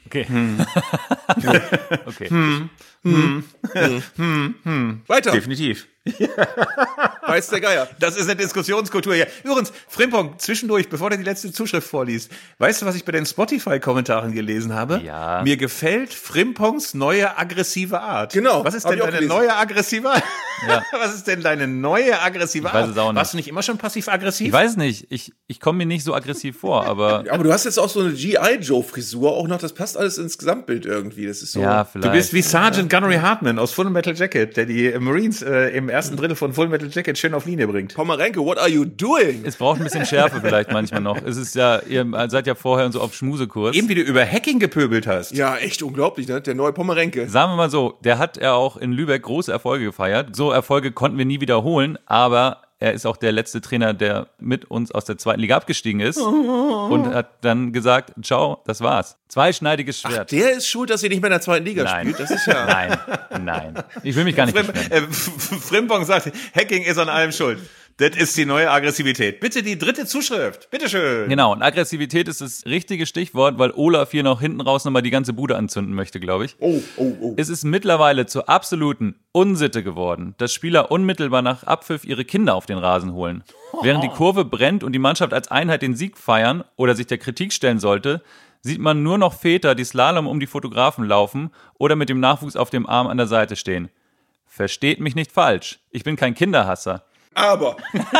S11: Okay.
S1: Hm.
S11: okay.
S1: Hm. Hm. Hm. Hm. Hm.
S2: Weiter.
S1: Definitiv.
S2: Weiß der Geier.
S1: Das ist eine Diskussionskultur hier. Übrigens, Frimpong, zwischendurch, bevor du die letzte Zuschrift vorliest, weißt du, was ich bei den Spotify-Kommentaren gelesen habe?
S11: Ja.
S1: Mir gefällt Frimpongs neue aggressive Art.
S2: Genau.
S1: Was ist
S2: Hab
S1: denn
S2: ich auch
S1: deine
S2: gelesen.
S1: neue aggressive Art?
S11: Ja.
S1: Was ist denn deine neue aggressive
S11: Ich weiß
S1: Art?
S11: es auch nicht.
S1: Warst du nicht immer schon passiv-aggressiv?
S11: Ich weiß nicht, ich, ich komme mir nicht so aggressiv vor, aber...
S2: Aber du hast jetzt auch so eine G I Joe-Frisur auch noch, das passt alles ins Gesamtbild irgendwie. Das ist so.
S11: Ja, vielleicht.
S1: Du bist wie Sergeant Gunnery Hartman aus Full Metal Jacket, der die Marines äh, im ersten Drittel von Full Metal Jacket schön auf Linie bringt.
S2: Pomerenke, what are you doing?
S11: Es braucht ein bisschen Schärfe vielleicht manchmal noch. Es ist ja, ihr seid ja vorher so auf Schmusekurs.
S1: Eben wie du über Hacking gepöbelt hast.
S2: Ja, echt unglaublich, ne? Der neue Pomerenke.
S11: Sagen wir mal so, der hat er auch in Lübeck große Erfolge gefeiert. So Erfolge konnten wir nie wiederholen, aber er ist auch der letzte Trainer, der mit uns aus der zweiten Liga abgestiegen ist und hat dann gesagt, ciao, das war's. Zweischneidiges Schwert.
S2: Ach, der ist schuld, dass ihr nicht mehr in der zweiten Liga
S11: Nein.
S2: spielt. Das ist ja.
S11: Nein, nein. Ich will mich gar nicht
S1: Frim,
S11: beschweren.
S1: äh, Frimpong sagt, Hacking ist an allem schuld. Das ist die neue Aggressivität. Bitte die dritte Zuschrift. Bitteschön.
S11: Genau, und Aggressivität ist das richtige Stichwort, weil Olaf hier noch hinten raus nochmal die ganze Bude anzünden möchte, glaube ich.
S2: Oh, oh, oh.
S11: Es ist mittlerweile zur absoluten Unsitte geworden, dass Spieler unmittelbar nach Abpfiff ihre Kinder auf den Rasen holen. Während die Kurve brennt und die Mannschaft als Einheit den Sieg feiern oder sich der Kritik stellen sollte, sieht man nur noch Väter, die Slalom um die Fotografen laufen oder mit dem Nachwuchs auf dem Arm an der Seite stehen. Versteht mich nicht falsch, ich bin kein Kinderhasser.
S2: Aber.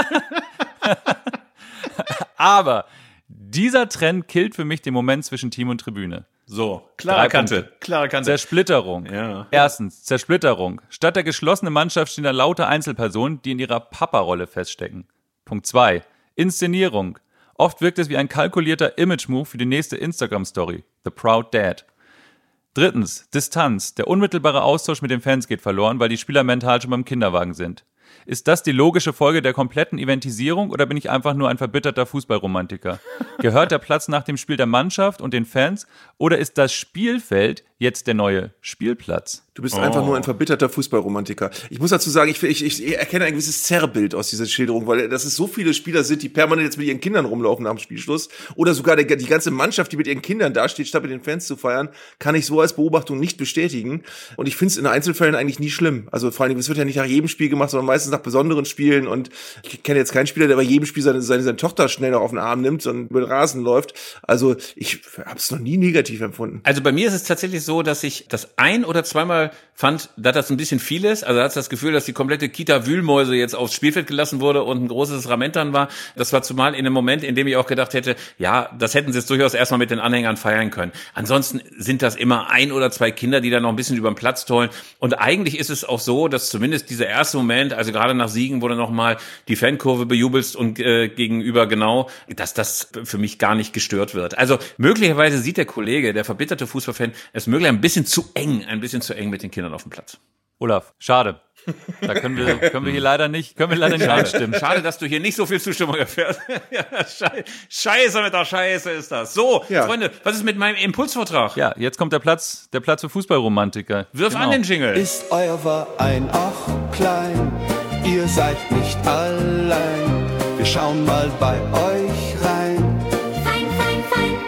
S11: Aber dieser Trend killt für mich den Moment zwischen Team und Tribüne.
S1: So, klare
S11: Drei
S1: Kante.
S11: Punkte.
S1: Klare Kante.
S11: Zersplitterung.
S1: Ja.
S11: Erstens, Zersplitterung. Statt der geschlossenen Mannschaft stehen da lauter Einzelpersonen, die in ihrer Papa-Rolle feststecken. Punkt zwei. Inszenierung. Oft wirkt es wie ein kalkulierter Image-Move für die nächste Instagram-Story. The Proud Dad. Drittens, Distanz. Der unmittelbare Austausch mit den Fans geht verloren, weil die Spieler mental schon beim Kinderwagen sind. Ist das die logische Folge der kompletten Eventisierung oder bin ich einfach nur ein verbitterter Fußballromantiker? Gehört der Platz nach dem Spiel der Mannschaft und den Fans oder ist das Spielfeld jetzt der neue Spielplatz?
S2: Du bist
S1: Oh.
S2: einfach nur ein verbitterter Fußballromantiker. Ich muss dazu sagen, ich, ich, ich erkenne ein gewisses Zerrbild aus dieser Schilderung, weil das es so viele Spieler sind, die permanent jetzt mit ihren Kindern rumlaufen nach dem Spielschluss oder sogar der, die ganze Mannschaft, die mit ihren Kindern dasteht, statt mit den Fans zu feiern, kann ich so als Beobachtung nicht bestätigen. Und ich finde es in Einzelfällen eigentlich nie schlimm. Also vor allem, es wird ja nicht nach jedem Spiel gemacht, sondern meistens nach besonderen Spielen. Und ich kenne jetzt keinen Spieler, der bei jedem Spiel seine, seine, seine Tochter schnell noch auf den Arm nimmt und über den Rasen läuft. Also ich habe es noch nie negativ empfunden.
S1: Also bei mir ist es tatsächlich so, dass ich das ein- oder zweimal fand, dass das ein bisschen viel ist. Also da hat das Gefühl, dass die komplette Kita Wühlmäuse jetzt aufs Spielfeld gelassen wurde und ein großes Ramentern war. Das war zumal in einem Moment, in dem ich auch gedacht hätte, ja, das hätten sie jetzt durchaus erstmal mit den Anhängern feiern können. Ansonsten sind das immer ein oder zwei Kinder, die da noch ein bisschen über den Platz tollen. Und eigentlich ist es auch so, dass zumindest dieser erste Moment, also gerade nach Siegen, wo du nochmal die Fankurve bejubelst und äh, gegenüber genau, dass das für mich gar nicht gestört wird. Also möglicherweise sieht der Kollege, der verbitterte Fußballfan, es möglich ein bisschen zu eng, ein bisschen zu eng mit den Kindern auf dem Platz.
S11: Olaf, schade. Da können wir, können wir hier leider nicht, können wir leider nicht
S1: Schade.
S11: einstimmen.
S1: Schade, dass du hier nicht so viel Zustimmung erfährst. Ja, Scheiße, Scheiße mit der Scheiße ist das. So,
S2: Ja.
S1: Freunde, was ist mit meinem Impulsvortrag?
S11: Ja, jetzt kommt der Platz, der Platz für Fußballromantiker.
S1: Wirf
S11: Genau.
S1: an den Jingle.
S12: Ist euer Verein auch klein? Ihr seid nicht allein. Wir schauen mal bei euch rein.
S4: Fein, fein,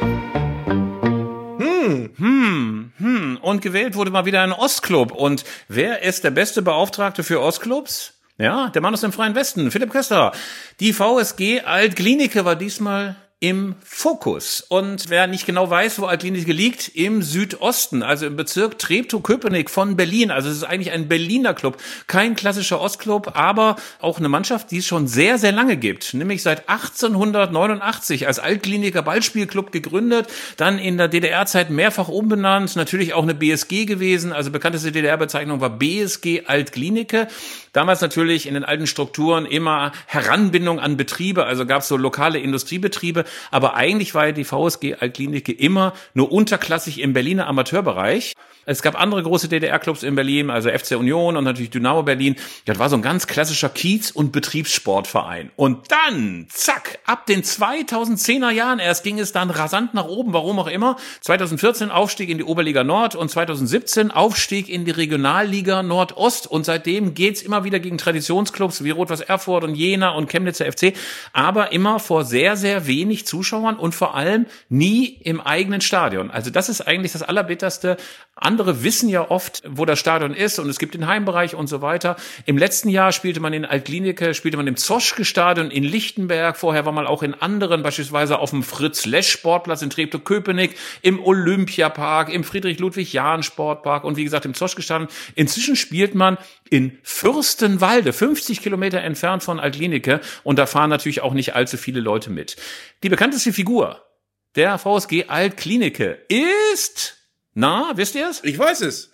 S4: fein.
S1: Hm, hm, hm. Und gewählt wurde mal wieder ein Ostclub. Und wer ist der beste Beauftragte für Ostclubs? Ja, der Mann aus dem Freien Westen, Philipp Köster. Die V S G Alt-Glienicke war diesmal im Fokus. Und wer nicht genau weiß, wo Alt-Glienicke liegt, im Südosten, also im Bezirk Treptow-Köpenick von Berlin. Also es ist eigentlich ein Berliner Club, kein klassischer Ostclub, aber auch eine Mannschaft, die es schon sehr, sehr lange gibt. Nämlich seit achtzehnhundertneunundachtzig als Alt-Glienicke Ballspielclub gegründet, dann in der D D R-Zeit mehrfach umbenannt, natürlich auch eine B S G gewesen, also bekannteste D D R-Bezeichnung war B S G Alt-Glienicke. Damals natürlich in den alten Strukturen immer Heranbindung an Betriebe, also gab es so lokale Industriebetriebe, aber eigentlich war ja die V S G Alt-Glienicke immer nur unterklassig im Berliner Amateurbereich. Es gab andere große D D R-Clubs in Berlin, also F C Union und natürlich Dynamo Berlin. Das war so ein ganz klassischer Kiez- und Betriebssportverein. Und dann, zack, ab den zweitausendzehner Jahren erst ging es dann rasant nach oben, warum auch immer. zweitausendvierzehn Aufstieg in die Oberliga Nord und zweitausendsiebzehn Aufstieg in die Regionalliga Nordost. Und seitdem geht's immer wieder gegen Traditionsclubs wie Rot-Weiß Erfurt und Jena und Chemnitzer F C, aber immer vor sehr, sehr wenig wenig Zuschauern und vor allem nie im eigenen Stadion. Also das ist eigentlich das Allerbitterste. Andere wissen ja oft, wo das Stadion ist und es gibt den Heimbereich und so weiter. Im letzten Jahr spielte man in Altklinike, spielte man im Zoschke-Stadion in Lichtenberg. Vorher war man auch in anderen, beispielsweise auf dem Fritz-Lesch-Sportplatz in Treptow-Köpenick, im Olympiapark, im Friedrich-Ludwig-Jahn-Sportpark und wie gesagt im Zoschke-Stadion. Inzwischen spielt man in Fürstenwalde, fünfzig Kilometer entfernt von Altklinike, und da fahren natürlich auch nicht allzu viele Leute mit. Die bekannteste Figur der VfG Altklinike ist... Na, wisst ihr es?
S2: Ich weiß es.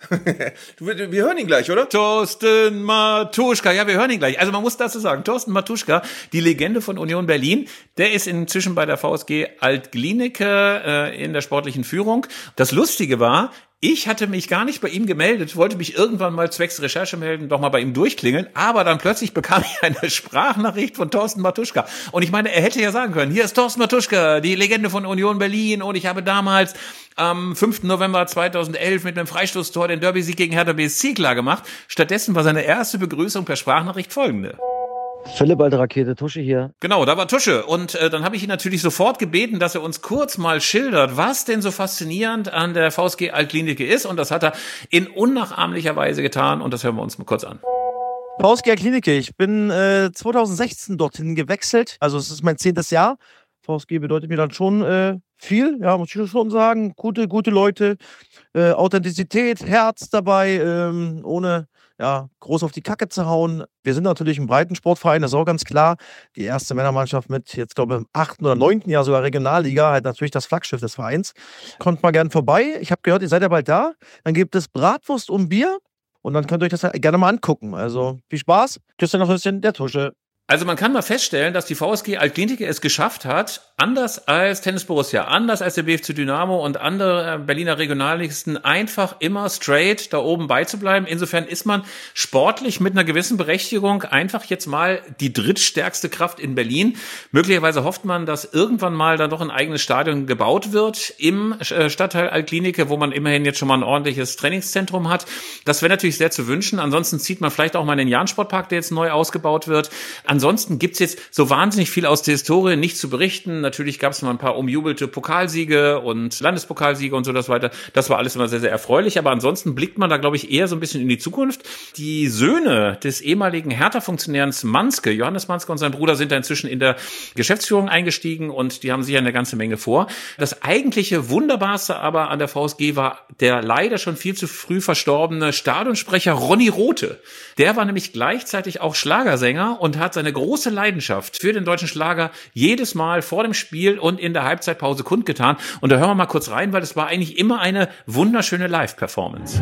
S2: Wir hören ihn gleich, oder?
S1: Thorsten Matuschka. Ja, wir hören ihn gleich. Also man muss dazu sagen, Thorsten Matuschka, die Legende von Union Berlin, der ist inzwischen bei der VfG Altklinike äh, in der sportlichen Führung. Das Lustige war, ich hatte mich gar nicht bei ihm gemeldet, wollte mich irgendwann mal zwecks Recherche melden, doch mal bei ihm durchklingeln, aber dann plötzlich bekam ich eine Sprachnachricht von Thorsten Matuschka. Und ich meine, er hätte ja sagen können, hier ist Thorsten Matuschka, die Legende von Union Berlin, und ich habe damals am fünften November zweitausendelf mit einem Freistoßtor den Derby-Sieg gegen Hertha B S C klar gemacht. Stattdessen war seine erste Begrüßung per Sprachnachricht folgende.
S13: Philipp, alte Rakete, Tusche hier.
S1: Genau, da war Tusche. Und äh, dann habe ich ihn natürlich sofort gebeten, dass er uns kurz mal schildert, was denn so faszinierend an der VfG Altklinike ist. Und das hat er in unnachahmlicher Weise getan. Und das hören wir uns mal kurz an.
S13: VfG Altklinike, ich bin äh, zweitausendsechzehn dorthin gewechselt. Also es ist mein zehntes Jahr. VfG bedeutet mir dann schon äh, viel, ja, muss ich schon sagen. Gute, gute Leute, äh, Authentizität, Herz dabei, ähm, ohne... ja, groß auf die Kacke zu hauen. Wir sind natürlich ein Breitensportverein, das ist auch ganz klar. Die erste Männermannschaft mit, jetzt glaube ich, im achten oder neunten Jahr sogar Regionalliga, halt natürlich das Flaggschiff des Vereins. Kommt mal gerne vorbei. Ich habe gehört, ihr seid ja bald da. Dann gibt es Bratwurst und Bier und dann könnt ihr euch das halt gerne mal angucken. Also viel Spaß. Küsschen auf Höschen, der Tusche.
S1: Also man kann mal feststellen, dass die VfG Altklinike es geschafft hat, anders als Tennis Borussia, anders als der B F C Dynamo und andere Berliner Regionalligisten, einfach immer straight da oben beizubleiben. Insofern ist man sportlich mit einer gewissen Berechtigung einfach jetzt mal die drittstärkste Kraft in Berlin. Möglicherweise hofft man, dass irgendwann mal dann doch ein eigenes Stadion gebaut wird im Stadtteil Altklinike, wo man immerhin jetzt schon mal ein ordentliches Trainingszentrum hat. Das wäre natürlich sehr zu wünschen. Ansonsten zieht man vielleicht auch mal in den Jahn-Sportpark, der jetzt neu ausgebaut wird. Ansonsten gibt's jetzt so wahnsinnig viel aus der Historie nicht zu berichten. Natürlich gab es mal ein paar umjubelte Pokalsiege und Landespokalsiege und so das weiter. Das war alles immer sehr, sehr erfreulich. Aber ansonsten blickt man da, glaube ich, eher so ein bisschen in die Zukunft. Die Söhne des ehemaligen Hertha-Funktionärs Manske, Johannes Manske und sein Bruder, sind da inzwischen in der Geschäftsführung eingestiegen und die haben sicher eine ganze Menge vor. Das eigentliche Wunderbarste aber an der V S G war der leider schon viel zu früh verstorbene Stadionsprecher Ronny Rothe. Der war nämlich gleichzeitig auch Schlagersänger und hat seine große Leidenschaft für den deutschen Schlager jedes Mal vor dem Spiel und in der Halbzeitpause kundgetan. Und da hören wir mal kurz rein, weil es war eigentlich immer eine wunderschöne Live-Performance.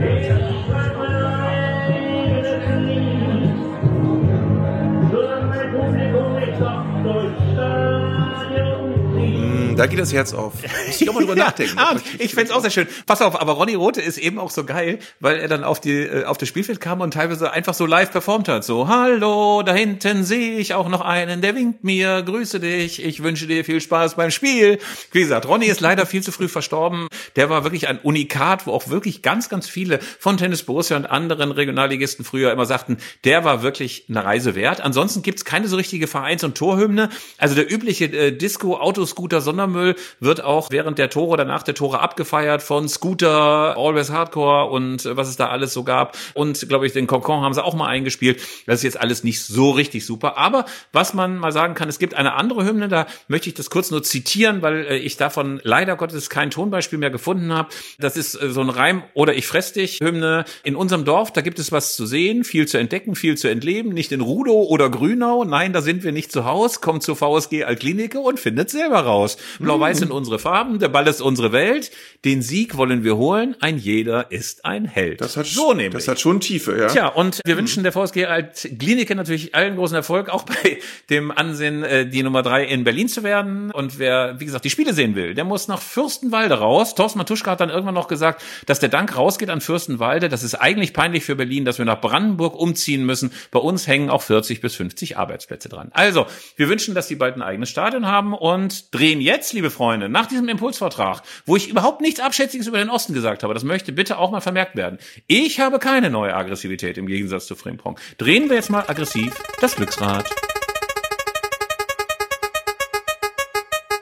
S2: Da geht das Herz auf. Muss ich auch mal drüber
S1: ja,
S2: nachdenken.
S1: Ah, ich fänd's auch sehr schön. Pass auf, aber Ronny Rothe ist eben auch so geil, weil er dann auf die äh, auf das Spielfeld kam und teilweise einfach so live performt hat. So, hallo, da hinten sehe ich auch noch einen, der winkt mir, grüße dich, ich wünsche dir viel Spaß beim Spiel. Wie gesagt, Ronny ist leider viel zu früh verstorben. Der war wirklich ein Unikat, wo auch wirklich ganz, ganz viele von Tennis Borussia und anderen Regionalligisten früher immer sagten, der war wirklich eine Reise wert. Ansonsten gibt's keine so richtige Vereins- und Torhymne. Also der übliche äh, Disco, Autoscooter, Sondermüll wird auch während der Tore oder nach der Tore abgefeiert von Scooter, Always Hardcore und was es da alles so gab. Und, glaube ich, den Concon haben sie auch mal eingespielt. Das ist jetzt alles nicht so richtig super. Aber was man mal sagen kann, es gibt eine andere Hymne, da möchte ich das kurz nur zitieren, weil äh, ich davon leider Gottes kein Tonbeispiel mehr gefunden habe. Das ist äh, so ein Reim oder ich fress dich Hymne. In unserem Dorf, da gibt es was zu sehen, viel zu entdecken, viel zu entleben. Nicht in Rudow oder Grünau, nein, da sind wir nicht zu Haus. Kommt zur V S G Altklinike und findet selber raus. Blau-Weiß sind unsere Farben, der Ball ist unsere Welt, den Sieg wollen wir holen, ein jeder ist ein Held.
S2: Das hat,
S1: so nämlich.
S2: Das hat schon Tiefe, ja.
S1: Tja, und wir mhm. wünschen der V S G Altklinike natürlich allen großen Erfolg, auch bei dem Ansehen, die Nummer drei in Berlin zu werden. Und wer, wie gesagt, die Spiele sehen will, der muss nach Fürstenwalde raus. Thorsten Matuschka hat dann irgendwann noch gesagt, dass der Dank rausgeht an Fürstenwalde. Das ist eigentlich peinlich für Berlin, dass wir nach Brandenburg umziehen müssen. Bei uns hängen auch vierzig bis fünfzig Arbeitsplätze dran. Also, wir wünschen, dass die bald ein eigenes Stadion haben und drehen jetzt, liebe Freunde, nach diesem Impulsvortrag, wo ich überhaupt nichts Abschätziges über den Osten gesagt habe, das möchte bitte auch mal vermerkt werden. Ich habe keine neue Aggressivität im Gegensatz zu Frimpong. Drehen wir jetzt mal aggressiv das Glücksrad.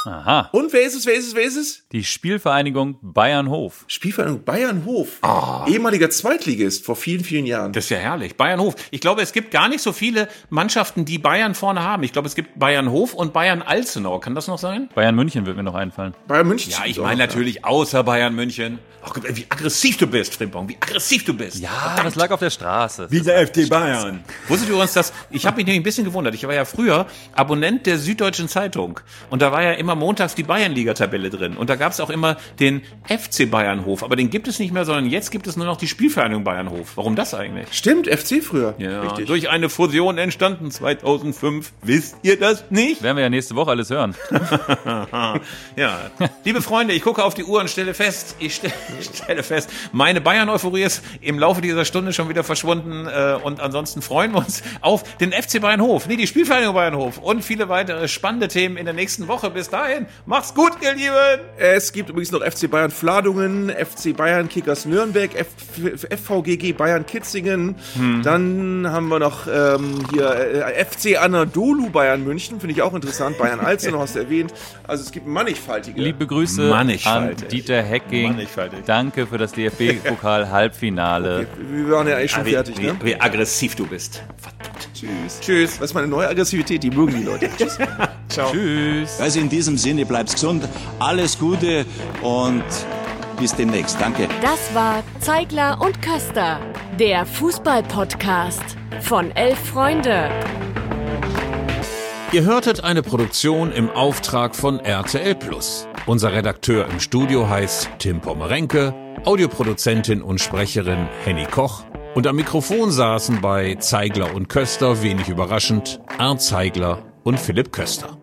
S11: Aha.
S2: Und wer ist es, wer ist es, wer ist es?
S11: Die Spielvereinigung Bayernhof.
S2: Spielvereinigung Bayernhof.
S1: Oh.
S2: Ehemaliger Zweitligist vor vielen, vielen Jahren.
S1: Das ist ja herrlich. Bayernhof. Ich glaube, es gibt gar nicht so viele Mannschaften, die Bayern vorne haben. Ich glaube, es gibt Bayernhof und Bayern-Alzenau. Kann das noch sein?
S11: Bayern München wird mir noch einfallen.
S2: Bayern München.
S1: Ja, ich meine natürlich ja. außer Bayern München. Ach Gott, wie aggressiv du bist, Frimpong. Wie aggressiv du bist.
S11: Ja, Verdammt. Das lag auf der Straße.
S1: Wie der F C Bayern. Wusstet ihr übrigens, dass, ich habe mich nämlich ein bisschen gewundert. Ich war ja früher Abonnent der Süddeutschen Zeitung. Und da war ja immer montags die Bayernliga-Tabelle drin. Und da gab es auch immer den F C Bayernhof. Aber den gibt es nicht mehr, sondern jetzt gibt es nur noch die Spielvereinigung Bayernhof. Warum das eigentlich?
S2: Stimmt, F C früher.
S1: Ja, richtig. Durch eine Fusion entstanden zweitausendfünf. Wisst ihr das nicht?
S11: Werden wir ja nächste Woche alles hören.
S1: Ja. Liebe Freunde, ich gucke auf die Uhr und stelle fest, ich stelle, ich stelle fest, meine Bayern-Euphorie ist im Laufe dieser Stunde schon wieder verschwunden. Und ansonsten freuen wir uns auf den F C Bayernhof, nee, die Spielvereinigung Bayernhof und viele weitere spannende Themen in der nächsten Woche. Bis dahin, macht's gut, ihr Lieben!
S2: Es gibt übrigens noch F C Bayern Fladungen, F C Bayern Kickers Nürnberg, F V G G Bayern Kitzingen. Hm. Dann haben wir noch ähm, hier äh, F C Anadolu Bayern München, finde ich auch interessant. Bayern Alzenau hast du erwähnt. Also es gibt mannigfaltige.
S11: Liebe Grüße an Dieter Hecking. Danke für das D F B-Pokal-Halbfinale.
S2: Okay, wir waren ja eigentlich schon
S1: ah, wie,
S2: fertig,
S1: wie,
S2: ne?
S1: Wie aggressiv du bist. Verdammt.
S2: Tschüss. Tschüss. Was ist meine neue Aggressivität? Die mögen die Leute. Tschüss.
S11: Ciao. Tschüss.
S5: Also in diesem Sinne, bleibt's gesund, alles Gute und bis demnächst. Danke.
S14: Das war Zeigler und Köster, der Fußball-Podcast von Elf Freunde.
S15: Ihr hörtet eine Produktion im Auftrag von R T L Plus. Unser Redakteur im Studio heißt Tim Pommerenke, Audioproduzentin und Sprecherin Henny Koch und am Mikrofon saßen bei Zeigler und Köster, wenig überraschend, Arndt Zeigler und Philipp Köster.